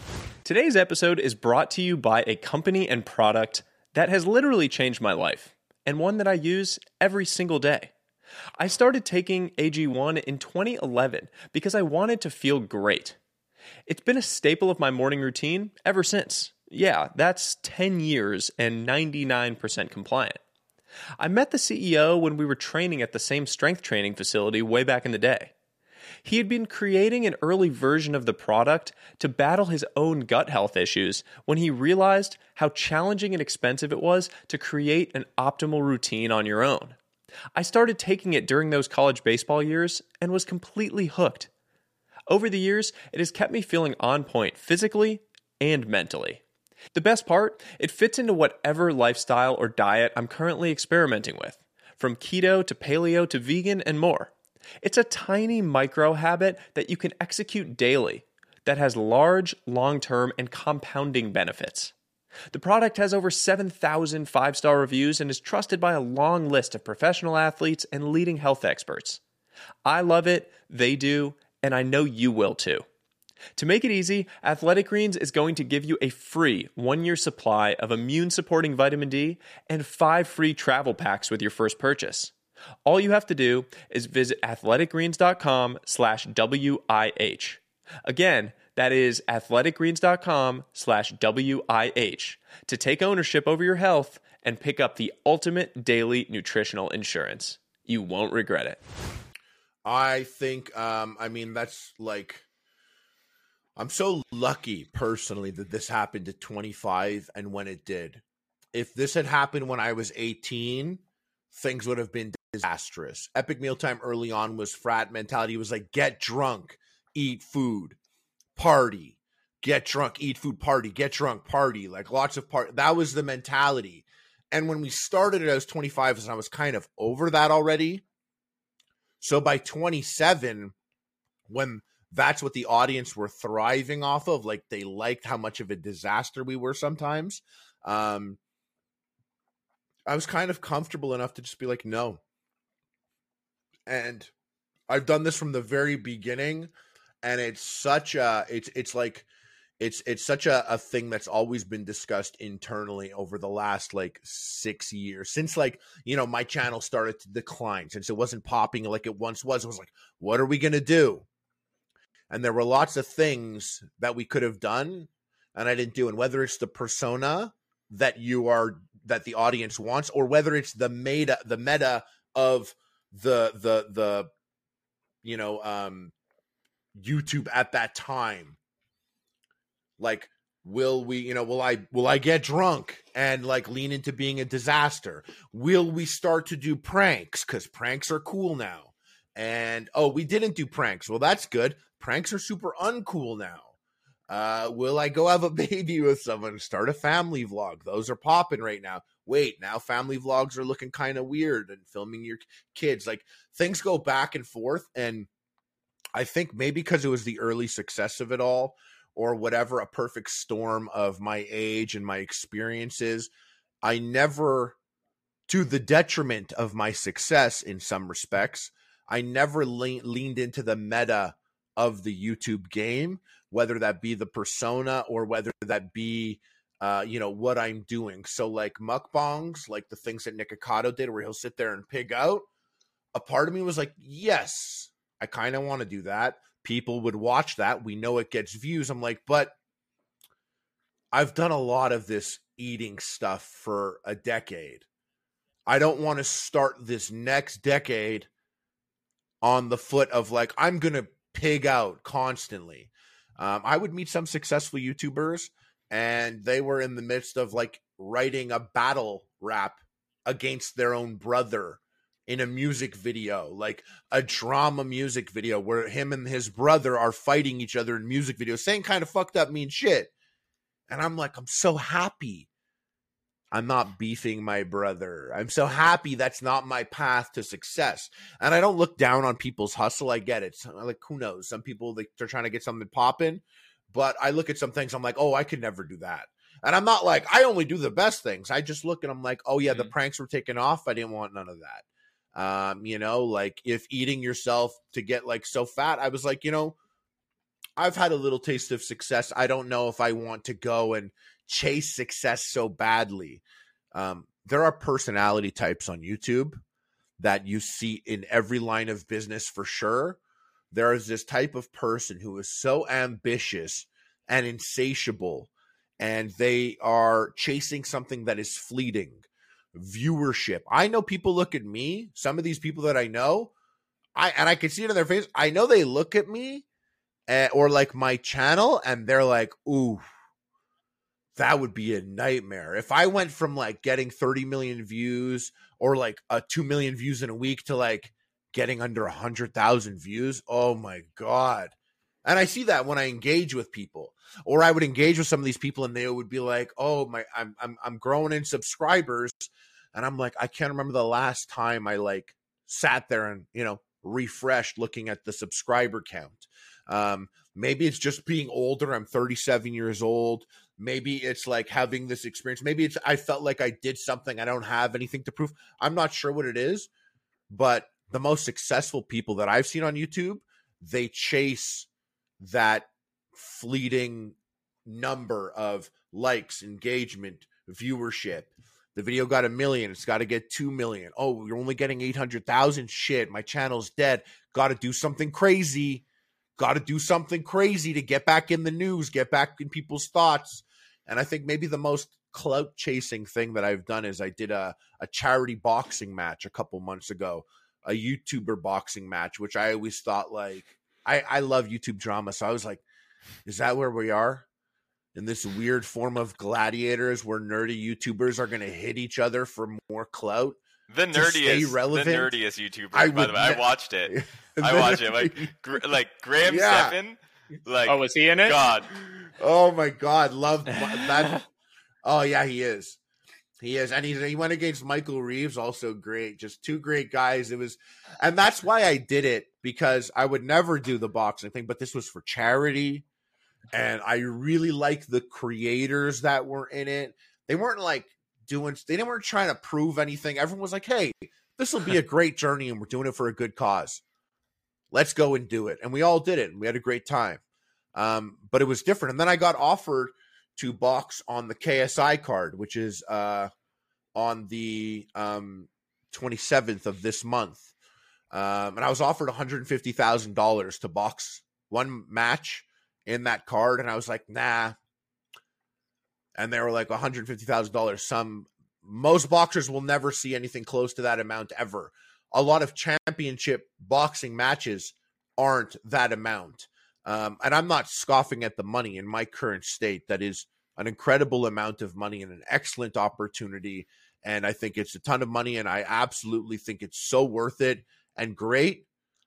Today's episode is brought to you by a company and product that has literally changed my life, and one that I use every single day. I started taking A G one in twenty eleven because I wanted to feel great. It's been a staple of my morning routine ever since. Yeah, that's ten years and ninety-nine percent compliant. I met the C E O when we were training at the same strength training facility way back in the day. He had been creating an early version of the product to battle his own gut health issues when he realized how challenging and expensive it was to create an optimal routine on your own. I started taking it during those college baseball years and was completely hooked. Over the years, it has kept me feeling on point physically and mentally. The best part, it fits into whatever lifestyle or diet I'm currently experimenting with, from keto to paleo to vegan and more. It's a tiny micro habit that you can execute daily that has large, long-term, and compounding benefits. The product has over seven thousand five-star reviews and is trusted by a long list of professional athletes and leading health experts. I love it, they do, and I know you will too. To make it easy, Athletic Greens is going to give you a free one-year supply of immune-supporting vitamin D and five free travel packs with your first purchase. All you have to do is visit athleticgreens.com slash WIH. Again, that is athleticgreens.com slash WIH to take ownership over your health and pick up the ultimate daily nutritional insurance. You won't regret it. I think, um, I mean, that's like, I'm so lucky personally that this happened at twenty-five and when it did. If this had happened when I was eighteen, things would have been disastrous. Epic Mealtime early on was frat mentality. It was like, get drunk, eat food, party, get drunk, eat food, party, get drunk, party, like lots of part. That was the mentality. And when we started it, I was twenty-five and I was kind of over that already. So by twenty-seven, when that's what the audience were thriving off of, like they liked how much of a disaster we were sometimes, um, I was kind of comfortable enough to just be like, no. And I've done this from the very beginning, and it's such a, it's, it's like, it's, it's such a, a thing that's always been discussed internally over the last like six years since like, you know, my channel started to decline, since it wasn't popping like it once was. It was like, what are we going to do? And there were lots of things that we could have done and I didn't do. And whether it's the persona that you are, that the audience wants, or whether it's the meta, the meta of the, the, the, you know, um, YouTube at that time, like, will we, you know, will I, will I get drunk and like lean into being a disaster? Will we start to do pranks? 'Cause pranks are cool now. And, oh, we didn't do pranks. Well, that's good. Pranks are super uncool now. Uh, will I go have a baby with someone, start a family vlog? Those are popping right now. Wait, now family vlogs are looking kind of weird, and filming your kids. Like, things go back and forth. And I think maybe because it was the early success of it all, or whatever, a perfect storm of my age and my experiences, I never, to the detriment of my success in some respects, I never le- leaned into the meta of the YouTube game, whether that be the persona or whether that be, uh, you know, what I'm doing. So like mukbangs, like the things that Nick Ocado did where he'll sit there and pig out, a part of me was like, yes, I kind of want to do that. People would watch that. We know it gets views. I'm like, but I've done a lot of this eating stuff for a decade. I don't want to start this next decade on the foot of like, I'm going to pig out constantly. Um, I would meet some successful YouTubers and they were in the midst of like writing a battle rap against their own brother in a music video, like a drama music video where him and his brother are fighting each other in music videos, saying kind of fucked up mean shit. And I'm like, I'm so happy I'm not beefing my brother. I'm so happy that's not my path to success. And I don't look down on people's hustle. I get it. So, like, who knows? Some people, they, they're trying to get something popping. But I look at some things, I'm like, oh, I could never do that. And I'm not like, I only do the best things. I just look and I'm like, oh, yeah, mm-hmm. the pranks were taken off. I didn't want none of that. Um, you know, like if eating yourself to get like so fat, I was like, you know, I've had a little taste of success. I don't know if I want to go and chase success so badly. Um, there are personality types on YouTube that you see in every line of business for sure. There is this type of person who is so ambitious and insatiable, and they are chasing something that is fleeting. Viewership. I know people look at me, some of these people that I know, I and I can see it in their face. I know they look at me uh, or like my channel, and they're like, ooh, that would be a nightmare. If I went from like getting thirty million views or like a two million views in a week to like getting under one hundred thousand views, oh my God. And I see that when I engage with people, or I would engage with some of these people and they would be like, oh my, I'm, I'm, I'm growing in subscribers. And I'm like, I can't remember the last time I like sat there and, you know, refreshed looking at the subscriber count. Um, maybe it's just being older. I'm thirty-seven years old. Maybe it's like having this experience. Maybe it's, I felt like I did something. I don't have anything to prove. I'm not sure what it is, but the most successful people that I've seen on YouTube, they chase that fleeting number of likes, engagement, viewership. The video got a million. It's got to get two million. Oh, you're only getting eight hundred thousand. Shit, my channel's dead. Got to do something crazy. Got to do something crazy to get back in the news, get back in people's thoughts. And I think maybe the most clout chasing thing that I've done is I did a, a charity boxing match a couple months ago, a YouTuber boxing match, which I always thought like, I, I love YouTube drama. So I was like, is that where we are? In this weird form of gladiators where nerdy YouTubers are going to hit each other for more clout? The nerdiest, the nerdiest YouTuber, I by the way. Ne- I watched it. I watched it. Like, gr- like Graham yeah. Stephan. Like, oh, was he in it? God. Oh, my God. Love that. Oh, yeah, he is. He is. And he's, he went against Michael Reeves, also great. Just two great guys. It was, and that's why I did it, because I would never do the boxing thing, but this was for charity. And I really like the creators that were in it. They weren't like doing, they didn't weren't trying to prove anything. Everyone was like, hey, this will be a great journey and we're doing it for a good cause. Let's go and do it. And we all did it. And we had a great time. Um, but it was different. And then I got offered to box on the K S I card, which is uh, on the um, twenty-seventh of this month. Um, and I was offered one hundred fifty thousand dollars to box one match in that card. And I was like, nah. And they were like one hundred fifty thousand dollars. Some, most boxers will never see anything close to that amount ever. A lot of championship boxing matches aren't that amount. Um, and I'm not scoffing at the money in my current state. That is an incredible amount of money and an excellent opportunity. And I think it's a ton of money, and I absolutely think it's so worth it and great.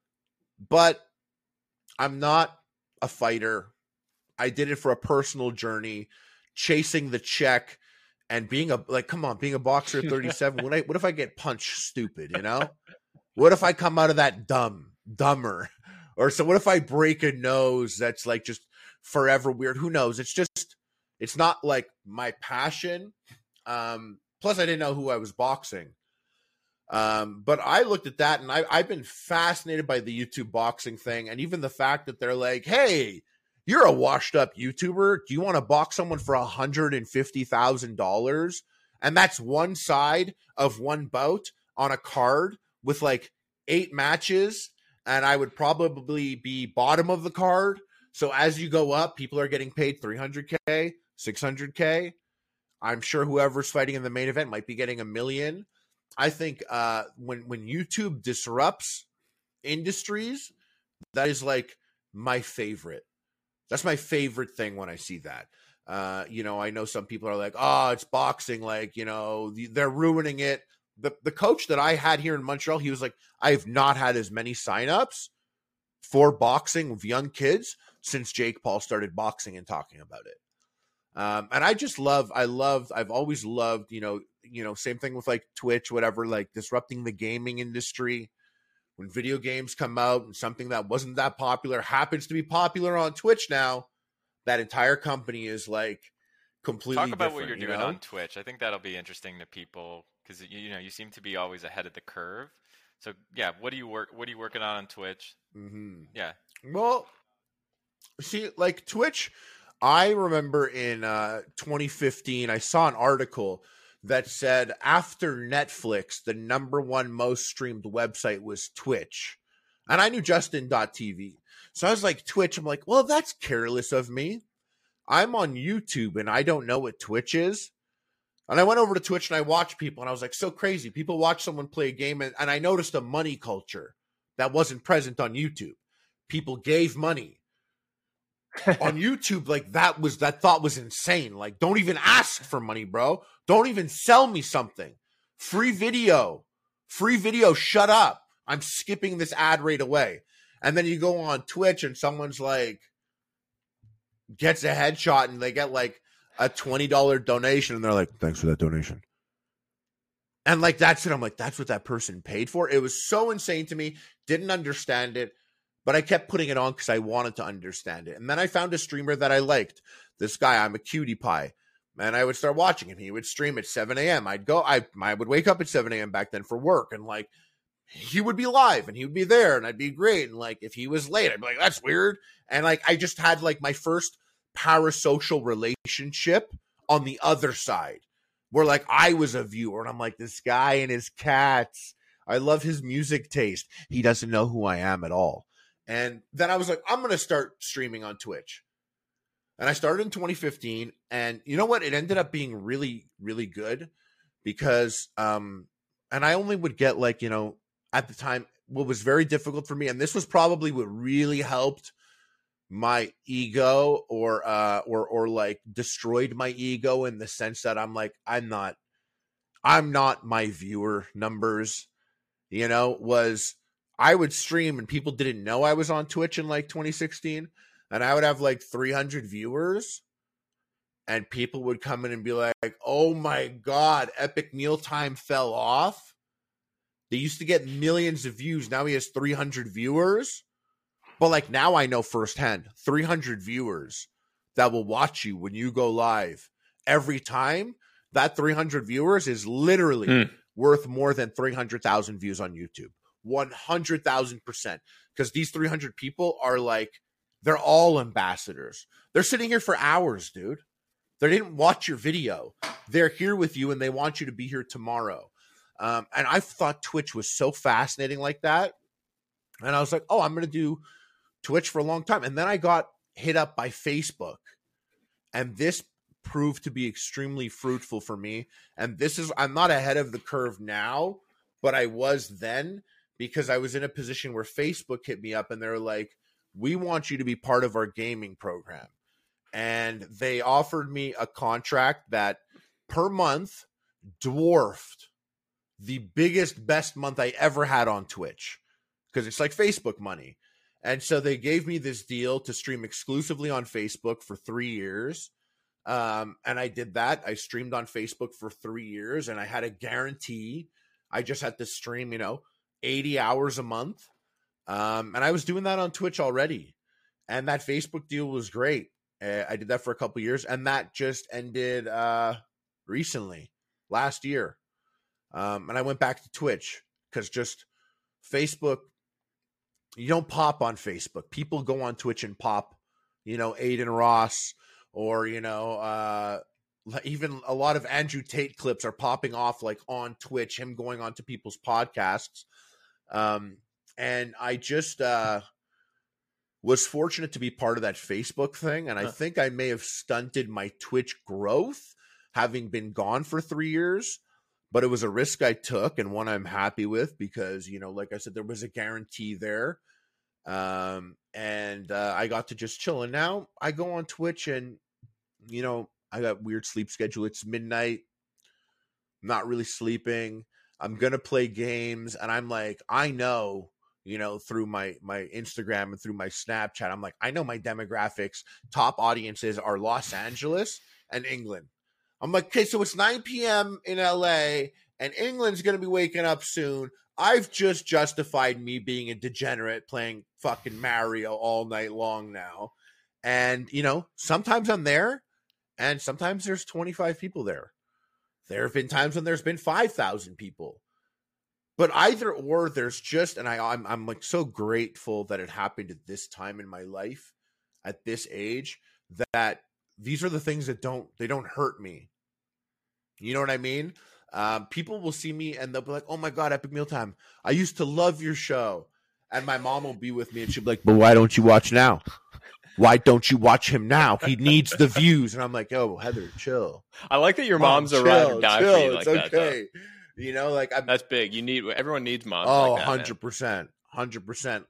But I'm not a fighter. I did it for a personal journey, chasing the check and being a, like, come on, being a boxer at thirty-seven. what, I, what if I get punched stupid, you know? What if I come out of that dumb, dumber? Or so what if I break a nose that's like just forever weird? Who knows? It's just, it's not like my passion. Um, plus, I didn't know who I was boxing. Um, but I looked at that, and I, I've been fascinated by the YouTube boxing thing. And even the fact that they're like, hey, you're a washed up YouTuber. Do you want to box someone for one hundred fifty thousand dollars? And that's one side of one bout on a card with like eight matches. And I would probably be bottom of the card. So as you go up, people are getting paid three hundred K, six hundred K. I'm sure whoever's fighting in the main event might be getting a million. I think uh, when, when YouTube disrupts industries, that is like my favorite. That's my favorite thing when I see that. Uh, you know, I know some people are like, oh, it's boxing. Like, you know, they're ruining it. The the coach that I had here in Montreal, he was like, I have not had as many signups for boxing with young kids since Jake Paul started boxing and talking about it. Um, and I just love, I love, I've always loved, you know, you know, same thing with like Twitch, whatever, like disrupting the gaming industry. When video games come out and something that wasn't that popular happens to be popular on Twitch now, that entire company is like completely Talk about what you're you doing know? on Twitch. I think that'll be interesting to people because you know you seem to be always ahead of the curve. So yeah, what do you work? What are you working on on Twitch? Mm-hmm. Yeah. Well, See, like Twitch, I remember in uh, twenty fifteen, I saw an article that said after Netflix, the number one most streamed website was Twitch. And I knew Justin dot T V. So I was like, Twitch. I'm like, well, that's careless of me. I'm on YouTube and I don't know what Twitch is. And I went over to Twitch and I watched people and I was like, so crazy. People watch someone play a game and, and I noticed a money culture that wasn't present on YouTube. People gave money. On YouTube, like that was that thought was insane. Like, don't even ask for money, bro. Don't even sell me something. Free video. Free video, shut up. I'm skipping this ad right away. And then you go on Twitch and someone's like gets a headshot and they get like a twenty dollars donation and they're like, thanks for that donation. And like that's it. I'm like, that's what that person paid for. It was so insane to me. Didn't understand it. But I kept putting it on because I wanted to understand it. And then I found a streamer that I liked. This guy, I'm a cutie pie. And I would start watching him. He would stream at seven a.m. I'd go, I, I would wake up at seven a.m. back then for work. And like, he would be live and he would be there and I'd be great. And like, if he was late, I'd be like, that's weird. And like, I just had like my first parasocial relationship on the other side where like I was a viewer and I'm like, this guy and his cats. I love his music taste. He doesn't know who I am at all. And then I was like, I'm going to start streaming on Twitch. And I started in twenty fifteen. And you know what? It ended up being really, really good because, um, and I only would get like, you know, at the time, what was very difficult for me, and this was probably what really helped my ego or, uh, or, or like destroyed my ego in the sense that I'm like, I'm not, I'm not my viewer numbers, you know, was I would stream and people didn't know I was on Twitch in like twenty sixteen and I would have like three hundred viewers and people would come in and be like, oh my God, Epic Mealtime fell off. They used to get millions of views. Now he has three hundred viewers. But like now I know firsthand, three hundred viewers that will watch you when you go live every time. That three hundred viewers is literally mm. worth more than three hundred thousand views on YouTube. one hundred thousand percent. Because these three hundred people are like, they're all ambassadors. They're sitting here for hours, dude. They didn't watch your video. They're here with you and they want you to be here tomorrow. Um, and I thought Twitch was so fascinating like that. And I was like, oh, I'm going to do Twitch for a long time. And then I got hit up by Facebook. And this proved to be extremely fruitful for me. And this is, I'm not ahead of the curve now, but I was then because I was in a position where Facebook hit me up and they're like, we want you to be part of our gaming program. And they offered me a contract that per month dwarfed the biggest, best month I ever had on Twitch because it's like Facebook money. And so they gave me this deal to stream exclusively on Facebook for three years. Um, and I did that. I streamed on Facebook for three years and I had a guarantee. I just had to stream, you know, eighty hours a month. Um, and I was doing that on Twitch already. And that Facebook deal was great. Uh, I did that for a couple years and that just ended uh, recently, last year. Um, and I went back to Twitch because just Facebook, you don't pop on Facebook. People go on Twitch and pop, you know, Aiden Ross or, you know, uh, even a lot of Andrew Tate clips are popping off like on Twitch, him going on to people's podcasts. Um, and I just uh, was fortunate to be part of that Facebook thing. And I huh. think I may have stunted my Twitch growth having been gone for three years. But it was a risk I took and one I'm happy with because, you know, like I said, there was a guarantee there. Um, and uh, I got to just chill. And now I go on Twitch and, you know, I got weird sleep schedule. It's midnight. I'm not really sleeping. I'm going to play games. And I'm like, I know, you know, through my, my Instagram and through my Snapchat, I'm like, I know my demographics. Top audiences are Los Angeles and England. I'm like, okay, so it's nine p.m. in L A and England's going to be waking up soon. I've just justified me being a degenerate playing fucking Mario all night long now. And, you know, sometimes I'm there and sometimes there's twenty-five people there. There have been times when there's been five thousand people. But either or, there's just, and I, I'm, I'm like so grateful that it happened at this time in my life. at this age that these are the things that don't they don't hurt me. You know what I mean? Um, people will see me and they'll be like, "Oh my God, Epic Mealtime! I used to love your show." And my mom will be with me and she'll be like, "But why don't you watch now? Why don't you watch him now? He needs the views." And I'm like, "Yo, Heather, chill." I like that your Mom, mom's a ride or die chill, for you like it's that. Though. okay. You know, like I'm, That's big. You need everyone needs moms. oh, like that, one hundred percent. one hundred percent.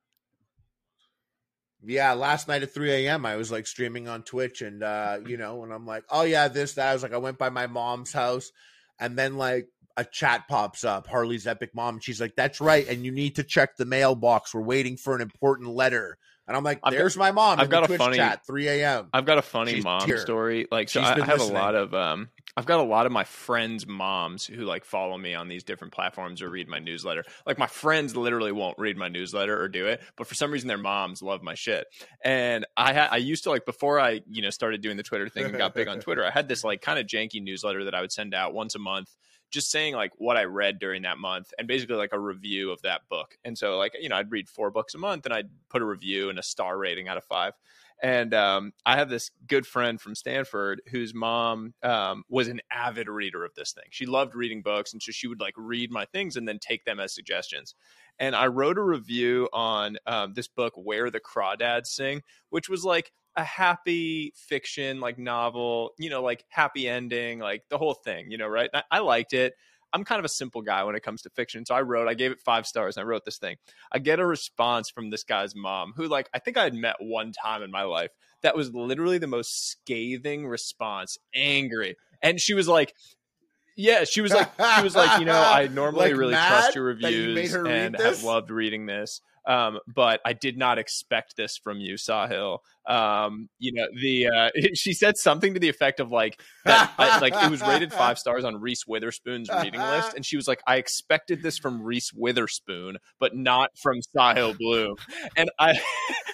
Yeah, last night at three a.m. I was like streaming on Twitch and, uh, you know, and I'm like, oh, yeah, this, that. I was like, I went by my mom's house and then like a chat pops up, Harley's Epic Mom. And she's like, "That's right. And you need to check the mailbox. We're waiting for an important letter." And I'm like, I've there's got, my mom. I've in got the a Twitch funny chat, three a.m. I've got a funny She's mom here. story. Like, so She's I, been I have listening. a lot of, um, I've got a lot of my friends' moms who like follow me on these different platforms or read my newsletter. Like my friends literally won't read my newsletter or do it, but for some reason their moms love my shit. And I had, I used to like before I, you know, started doing the Twitter thing and got big on Twitter, I had this like kind of janky newsletter that I would send out once a month, just saying like what I read during that month and basically like a review of that book. And so like, you know, I'd read four books a month and I'd put a review and a star rating out of five. And um, I have this good friend from Stanford whose mom um, was an avid reader of this thing. She loved reading books. And so she would like read my things and then take them as suggestions. And I wrote a review on um, this book, Where the Crawdads Sing, which was like a happy fiction, like novel, you know, like happy ending, like the whole thing, you know, right? I, I liked it. I'm kind of a simple guy when it comes to fiction. So I wrote, I gave it five stars and I wrote this thing. I get a response from this guy's mom who like, I think I had met one time in my life. That was literally the most scathing response, angry. And she was like, yeah, she was like, she was like, you know, I normally Like really mad trust your that you made reviews her read and this? have loved reading this. Um, but I did not expect this from you, Sahil. Um, you know, the uh, she said something to the effect of like that, I, like it was rated five stars on Reese Witherspoon's reading list, and she was like, "I expected this from Reese Witherspoon, but not from Sahil Bloom." And I and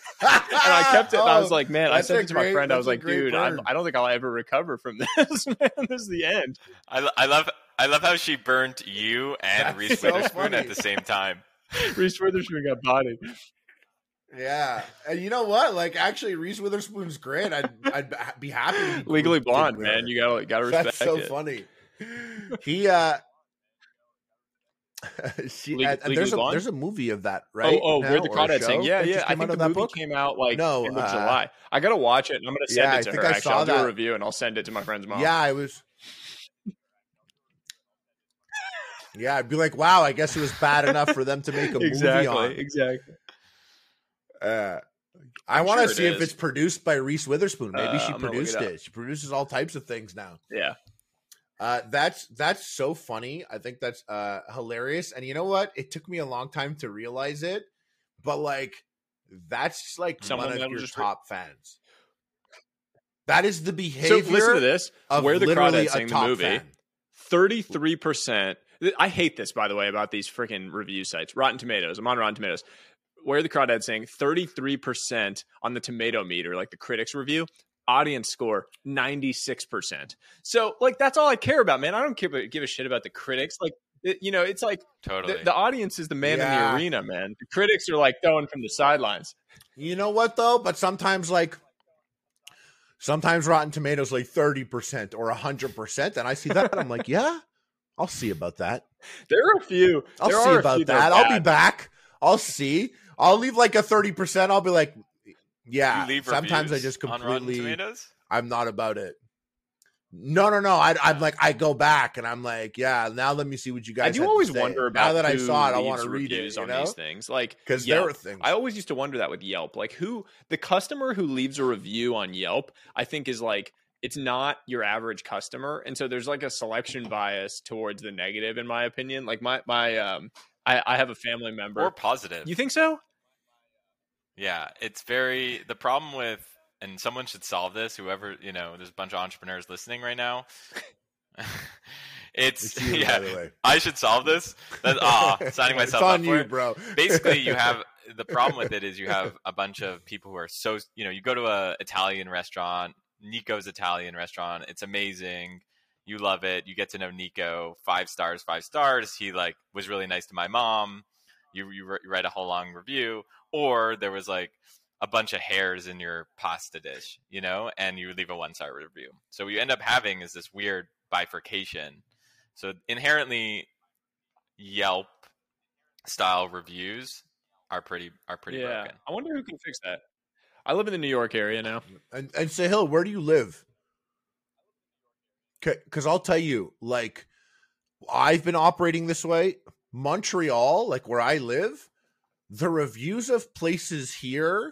I kept it, and I was like, "Man," I sent it to my great, friend. I was a like, great "Dude, I'm, burn. I don't think I'll ever recover from this. Man, this is the end." I, lo- I love I love how she burnt you and That's Reese so Witherspoon funny. at the same time. Reese Witherspoon got bodied. Yeah, and you know what? Like, actually, Reese Witherspoon's great. I'd I'd be happy to be Legally grouped Blonde, with man. her. You gotta gotta respect That's so it. funny. He uh, she Leg- and Legally there's a Blonde? there's a movie of that, right? Oh, oh, now, where the or a crawdads sing? show Yeah, that yeah. just I came think out the of that movie book? came out like No, end of uh, July. I gotta watch it, and I'm gonna send Yeah, I it to think her. I Actually, saw I'll do that. a review, and I'll send it to my friend's mom. Yeah, I was. Yeah, I'd be like, wow, I guess it was bad enough for them to make a movie exactly, on. exactly. Uh, I I'm want to sure it see if is. it's produced by Reese Witherspoon. Maybe Uh, she I'm gonna look produced it it, up. She produces all types of things now. Yeah, Uh, that's that's so funny. I think that's uh, hilarious. And you know what? It took me a long time to realize it, but like that's like Someone one of that'll your just- top fans. That is the behavior. So listen to this. Of Where the literally Crawdads a Sing, the top movie. fan. thirty-three percent. I hate this, by the way, about these freaking review sites. Rotten Tomatoes. I'm on Rotten Tomatoes. Where the Crawdads Sing, thirty-three percent on the tomato meter, like the critics review. Audience score, ninety-six percent. So, like, that's all I care about, man. I don't give a, give a shit about the critics. Like, it, you know, it's like Totally. the, the audience is the man Yeah. in the arena, man. The critics are like throwing from the sidelines. You know what though? But sometimes like sometimes Rotten Tomatoes like thirty percent or a hundred percent, and I see that and I'm like, yeah, I'll see about that. There are a few. I'll there see are a about few are that. I'll be bad. back. I'll see. I'll leave like a thirty percent. I'll be like, yeah. You leave Sometimes I reviews just on Rotten completely. Tomatoes? I'm not about it. No, no, no. I, I'm like, I go back and I'm like, yeah. Now let me see what you guys. I do had to always say. wonder about now that I who saw it. I leaves want to read it. reviews You on know, these things, like because there Yelp. were things. I always used to wonder that with Yelp, like who the customer who leaves a review on Yelp, I think is like it's not your average customer, and so there's like a selection bias towards the negative, in my opinion. Like my my um, I, I have a family member. Or positive. You think so? Yeah, it's very the problem with, and someone should solve this. Whoever, you know, there's a bunch of entrepreneurs listening right now. it's, It's you, yeah, by the way. I should solve this. That's ah, signing It's myself on up you, for it. bro. Basically, you have the problem with it is you have a bunch of people who are so, you know, you go to a Italian restaurant, Nico's Italian restaurant. It's amazing. You love it. You get to know Nico. Five stars, five stars. He like was really nice to my mom. You you, you write a whole long review. Or there was like a bunch of hairs in your pasta dish, you know, and you leave a one star review. So what you end up having is this weird bifurcation. So inherently, Yelp style reviews are pretty are pretty yeah. broken. I wonder who can fix that. I live in the New York area now. And and Sahil, where do you live? Because I'll tell you, like, I've been operating this way. Montreal, like where I live, the reviews of places here,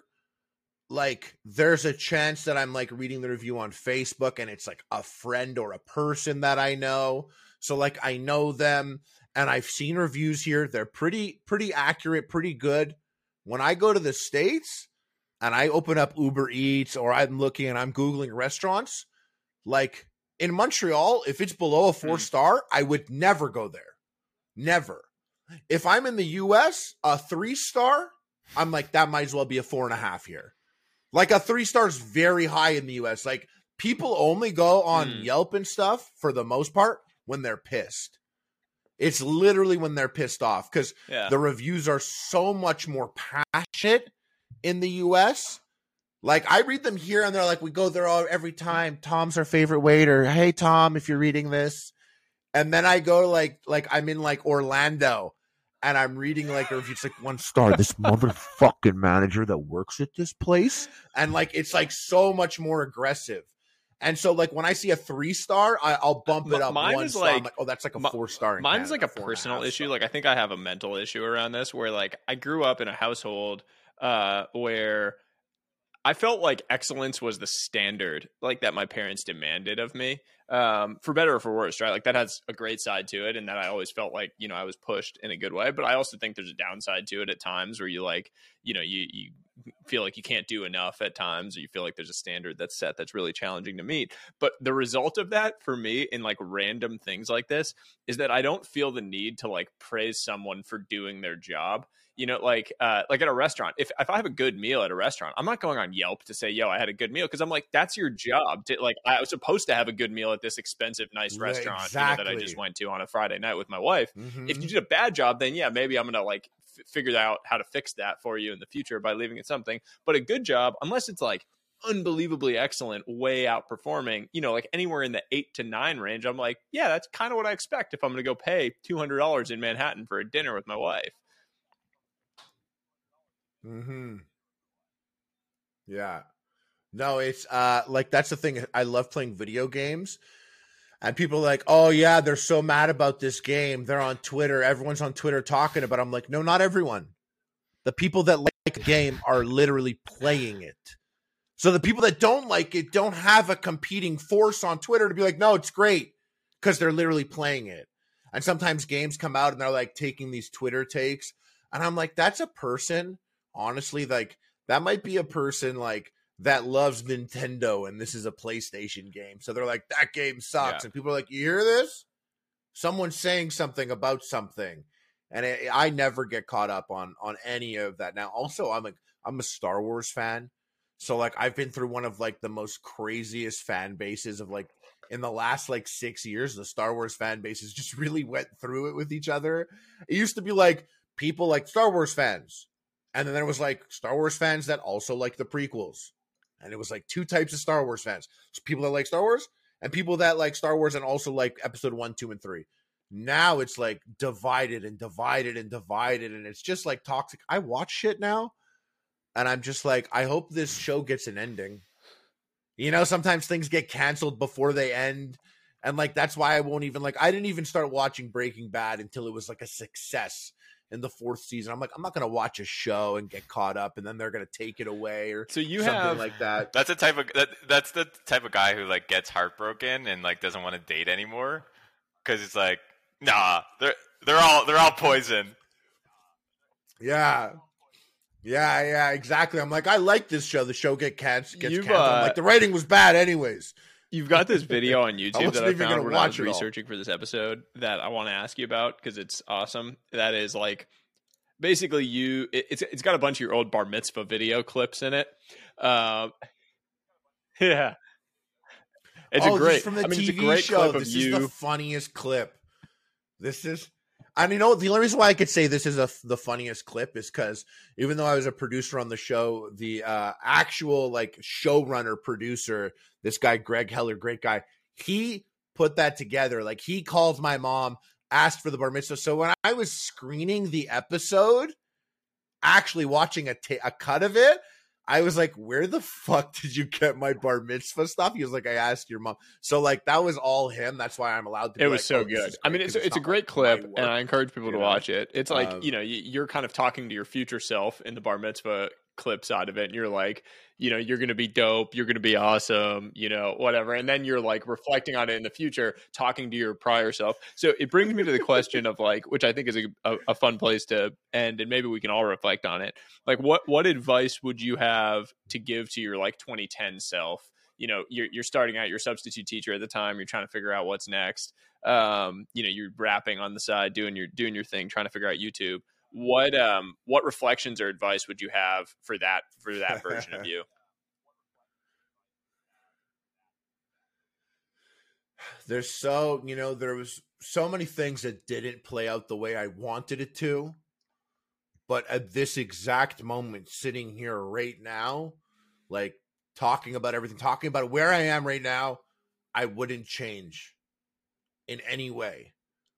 like, there's a chance that I'm like reading the review on Facebook and it's like a friend or a person that I know. So like I know them and I've seen reviews here. They're pretty, pretty accurate, pretty good. When I go to the States and I open up Uber Eats or I'm looking and I'm Googling restaurants, like in Montreal, if it's below a four star, I would never go there. Never. If I'm in the U S, a three star, I'm like, that might as well be a four and a half here. Like a three star is very high in the U S. Like people only go on mm. Yelp and stuff for the most part when they're pissed. It's literally when they're pissed off because yeah. the reviews are so much more passionate in the U S. Like I read them here and they're like, we go there all, every time. Tom's our favorite waiter. Hey, Tom, if you're reading this. And then I go like, like I'm in like Orlando and I'm reading like a review. It's like one star, this motherfucking manager that works at this place. And like, it's like so much more aggressive. And so like when I see a three star, I, I'll bump it up mine one is star. like, I'm like, oh, that's like a four star. Mine's Canada, like a personal issue. Star. Like I think I have a mental issue around this where like I grew up in a household uh, where I felt like excellence was the standard, like that my parents demanded of me, um, for better or for worse, right? Like that has a great side to it, and that I always felt like, you know, I was pushed in a good way. But I also think there's a downside to it at times where you like, you know, you you feel like you can't do enough at times, or you feel like there's a standard that's set that's really challenging to meet. But the result of that for me in like random things like this is that I don't feel the need to like praise someone for doing their job. You know, like uh, like at a restaurant, if, if I have a good meal at a restaurant, I'm not going on Yelp to say, yo, I had a good meal. Because I'm like, that's your job. To, like, I was supposed to have a good meal at this expensive, nice restaurant exactly. you know, that I just went to on a Friday night with my wife. Mm-hmm. If you did a bad job, then yeah, maybe I'm going to like f- figure out how to fix that for you in the future by leaving it something. But a good job, unless it's like unbelievably excellent, way outperforming, you know, like anywhere in the eight to nine range, I'm like, yeah, that's kind of what I expect if I'm going to go pay two hundred dollars in Manhattan for a dinner with my wife. Hmm. Yeah. No, it's uh like that's the thing. I love playing video games, and people are like, "Oh yeah, they're so mad about this game. They're on Twitter. Everyone's on Twitter talking about." it. I'm like, no, not everyone. The people that like the game are literally playing it. So the people that don't like it don't have a competing force on Twitter to be like, "No, it's great," because they're literally playing it. And sometimes games come out and they're like taking these Twitter takes, and I'm like, that's a person. Honestly, like that might be a person like that loves Nintendo and this is a PlayStation game. So they're like, that game sucks. Yeah. And people are like, you hear this? Someone's saying something about something. And it, I never get caught up on on any of that. Now, also, I'm a, I'm a Star Wars fan. So like I've been through one of like the most craziest fan bases of like in the last like six years, the Star Wars fan bases just really went through it with each other. It used to be like people like Star Wars fans. And then there was like Star Wars fans that also like the prequels. And it was like two types of Star Wars fans. So people that like Star Wars and people that like Star Wars and also like episode one, two, and three. Now it's like divided and divided and divided. And it's just like toxic. I watch shit now. And I'm just like, I hope this show gets an ending. You know, sometimes things get canceled before they end. And like, that's why I won't even like, I didn't even start watching Breaking Bad until it was like a success. In the fourth season, I'm like, I'm not going to watch a show and get caught up, and then they're going to take it away or so you something have, like that. That's the type of that, that's the type of guy who like gets heartbroken and like doesn't want to date anymore because it's like, nah, they're they're all they're all poison. Yeah, yeah, yeah, exactly. I'm like, I like this show. The show get can- gets You've, canceled. Uh, I'm like, the writing was bad, anyways. You've got this video on YouTube I that I found when I was all. researching for this episode that I want to ask you about because it's awesome. That is like basically you. It, it's it's got a bunch of your old bar mitzvah video clips in it. Um, yeah, it's oh, a great this is from the I mean, T V it's a great show. Clip this of is you. the funniest clip. This is. And you know, the only reason why I could say this is a, the funniest clip is because even though I was a producer on the show, the uh, actual like showrunner producer, this guy, Greg Heller, great guy, he put that together. Like he called my mom, asked for the bar mitzvah. So when I was screening the episode, actually watching a, t- a cut of it, I was like, where the fuck did you get my bar mitzvah stuff? He was like, I asked your mom. So like, that was all him. That's why I'm allowed to. It Be was like, so oh, good. great, I mean, it's, it's, it's a great like clip and I encourage people to know? watch it. It's like, um, you know, you're kind of talking to your future self in the bar mitzvah clips out of it. And you're like, you know, you're going to be dope. You're going to be awesome, you know, whatever. And then you're like reflecting on it in the future, talking to your prior self. So it brings me to the question of like, which I think is a, a, a fun place to end. And maybe we can all reflect on it. Like what, what advice would you have to give to your like twenty ten self? You know, you're, you're starting out, you're a substitute teacher at the time. You're trying to figure out what's next. Um, you know, you're rapping on the side, doing your, doing your thing, trying to figure out YouTube. What um what reflections or advice would you have for that for that version of you? There's so, you know, there was so many things that didn't play out the way I wanted it to. But at this exact moment, sitting here right now, like talking about everything, talking about where I am right now, I wouldn't change in any way.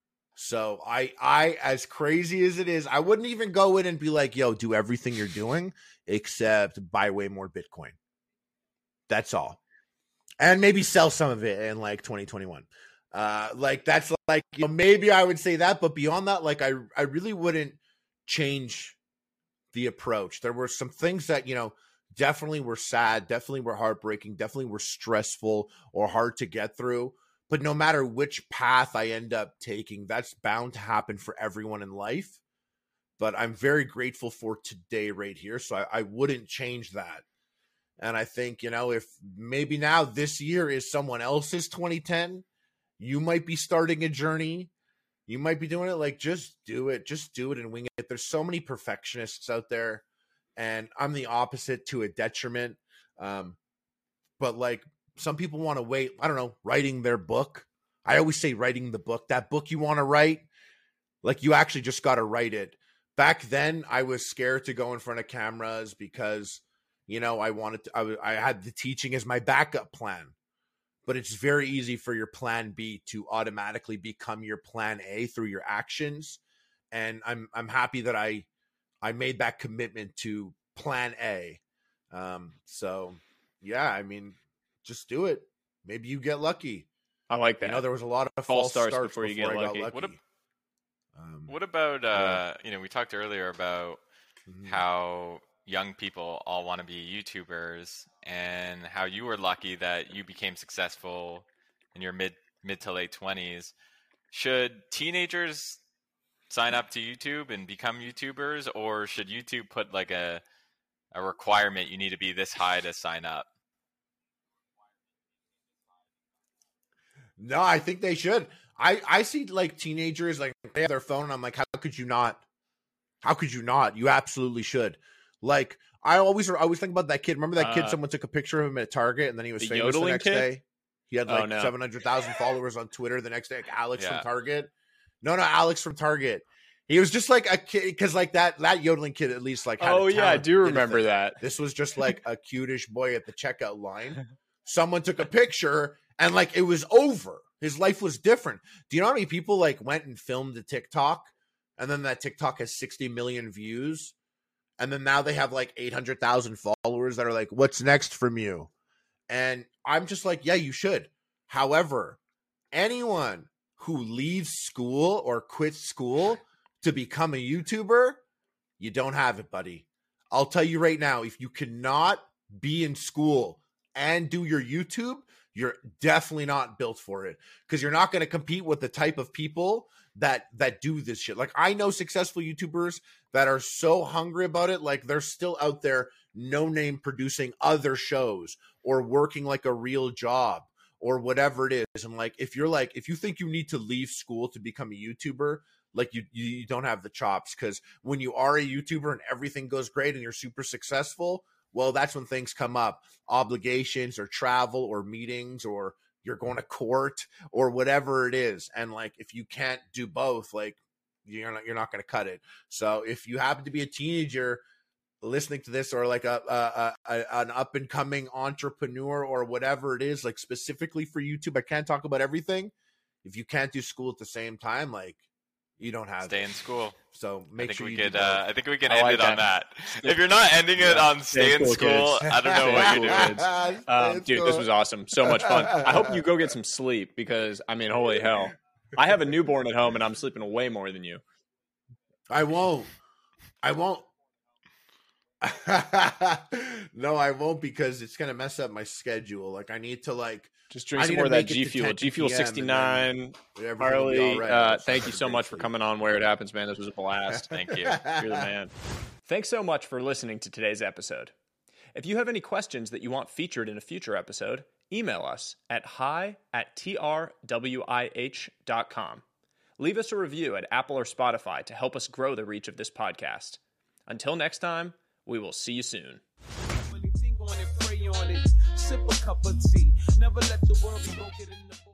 So I, I, as crazy as it is, I wouldn't even go in and be like, yo, do everything you're doing except buy way more Bitcoin. That's all. And maybe sell some of it in like twenty twenty-one. Uh, like that's like, you know, maybe I would say that, but beyond that, like I, I really wouldn't change the approach. There were some things that, you know, definitely were sad, definitely were heartbreaking, definitely were stressful or hard to get through. But no matter which path I end up taking, that's bound to happen for everyone in life. But I'm very grateful for today right here. So I, I wouldn't change that. And I think, you know, if maybe now this year is someone else's twenty ten, you might be starting a journey. You might be doing it. Like, just do it. Just do it and wing it. There's so many perfectionists out there. And I'm the opposite to a detriment. Um, but like, some people want to wait, I don't know, writing their book. I always say writing the book. That book you want to write, like you actually just got to write it. Back then, I was scared to go in front of cameras because, you know, I wanted to, I, w- I had the teaching as my backup plan. But it's very easy for your plan B to automatically become your plan A through your actions. And I'm I'm happy that I I made that commitment to plan A. Um, so, yeah, I mean, just do it. Maybe you get lucky. I like that. You know, there was a lot of False false starts starts before you before get I lucky. got lucky. What, ab- Um, what about, uh, yeah. you know, we talked earlier about mhm. how young people all want to be YouTubers and how you were lucky that you became successful in your mid mid to late twenties. Should teenagers sign up to YouTube and become YouTubers, or should YouTube put like a a requirement you need to be this high to sign up? No, I think they should. I, I see like teenagers, like they have their phone and I'm like, how could you not? How could you not? You absolutely should. Like, I always I always think about that kid. Remember that kid? Uh, Someone took a picture of him at Target and then he was the famous the yodeling next kid? day. He had Oh, like no. seven hundred thousand followers on Twitter the next day. Like Alex Yeah. from Target. No, no, Alex from Target. He was just like a kid because like that that yodeling kid at least like had Oh a yeah, I talent do and did a remember thing. that. This was just like a cutish boy at the checkout line. Someone took a picture and like it was over. His life was different. Do you know how many people like went and filmed a TikTok and then that TikTok has sixty million views? And then now they have like eight hundred thousand followers that are like, what's next from you? And I'm just like, yeah, you should. However, anyone who leaves school or quits school to become a YouTuber, you don't have it, buddy. I'll tell you right now, if you cannot be in school and do your YouTube, you're definitely not built for it because you're not going to compete with the type of people that that do this shit. Like I know successful YouTubers that are so hungry about it, like they're still out there no name producing other shows or working like a real job or whatever it is. And like if you're like if you think you need to leave school to become a YouTuber, like you you don't have the chops, because when you are a YouTuber and everything goes great and you're super successful, well, that's when things come up, obligations or travel or meetings or you're going to court or whatever it is. And like, if you can't do both, like you're not you're not going to cut it. So if you happen to be a teenager listening to this, or like a, a, a an up and coming entrepreneur or whatever it is, like specifically for YouTube, I can't talk about everything. If you can't do school at the same time, like you don't have stay it. in school. So make I think sure we you could. do Uh, I think we can I end like it on that. that. If you're not ending it Yeah. on stay in cool, school, kids. I don't know Stay what cool, you're doing. kids. Stay Um, in dude, school. this was awesome. So much fun. I hope you go get some sleep because, I mean, holy hell. I have a newborn at home and I'm sleeping way more than you. I won't. I won't. No, I won't, because it's gonna mess up my schedule. Like I need to like Just I drink some need more to of that make it G to Fuel. ten G Fuel p m and sixty-nine. everything will be Harley, all right. uh, I'll thank you start so to much drink for for coming on Where It Happens, man. This was a blast. Thank you. You're the man. Thanks so much for listening to today's episode. If you have any questions that you want featured in a future episode, email us at hi at t r w i h dot com. Leave us a review at Apple or Spotify to help us grow the reach of this podcast. Until next time, we will see you soon. Sip a cup of tea. Never let the world be broken in the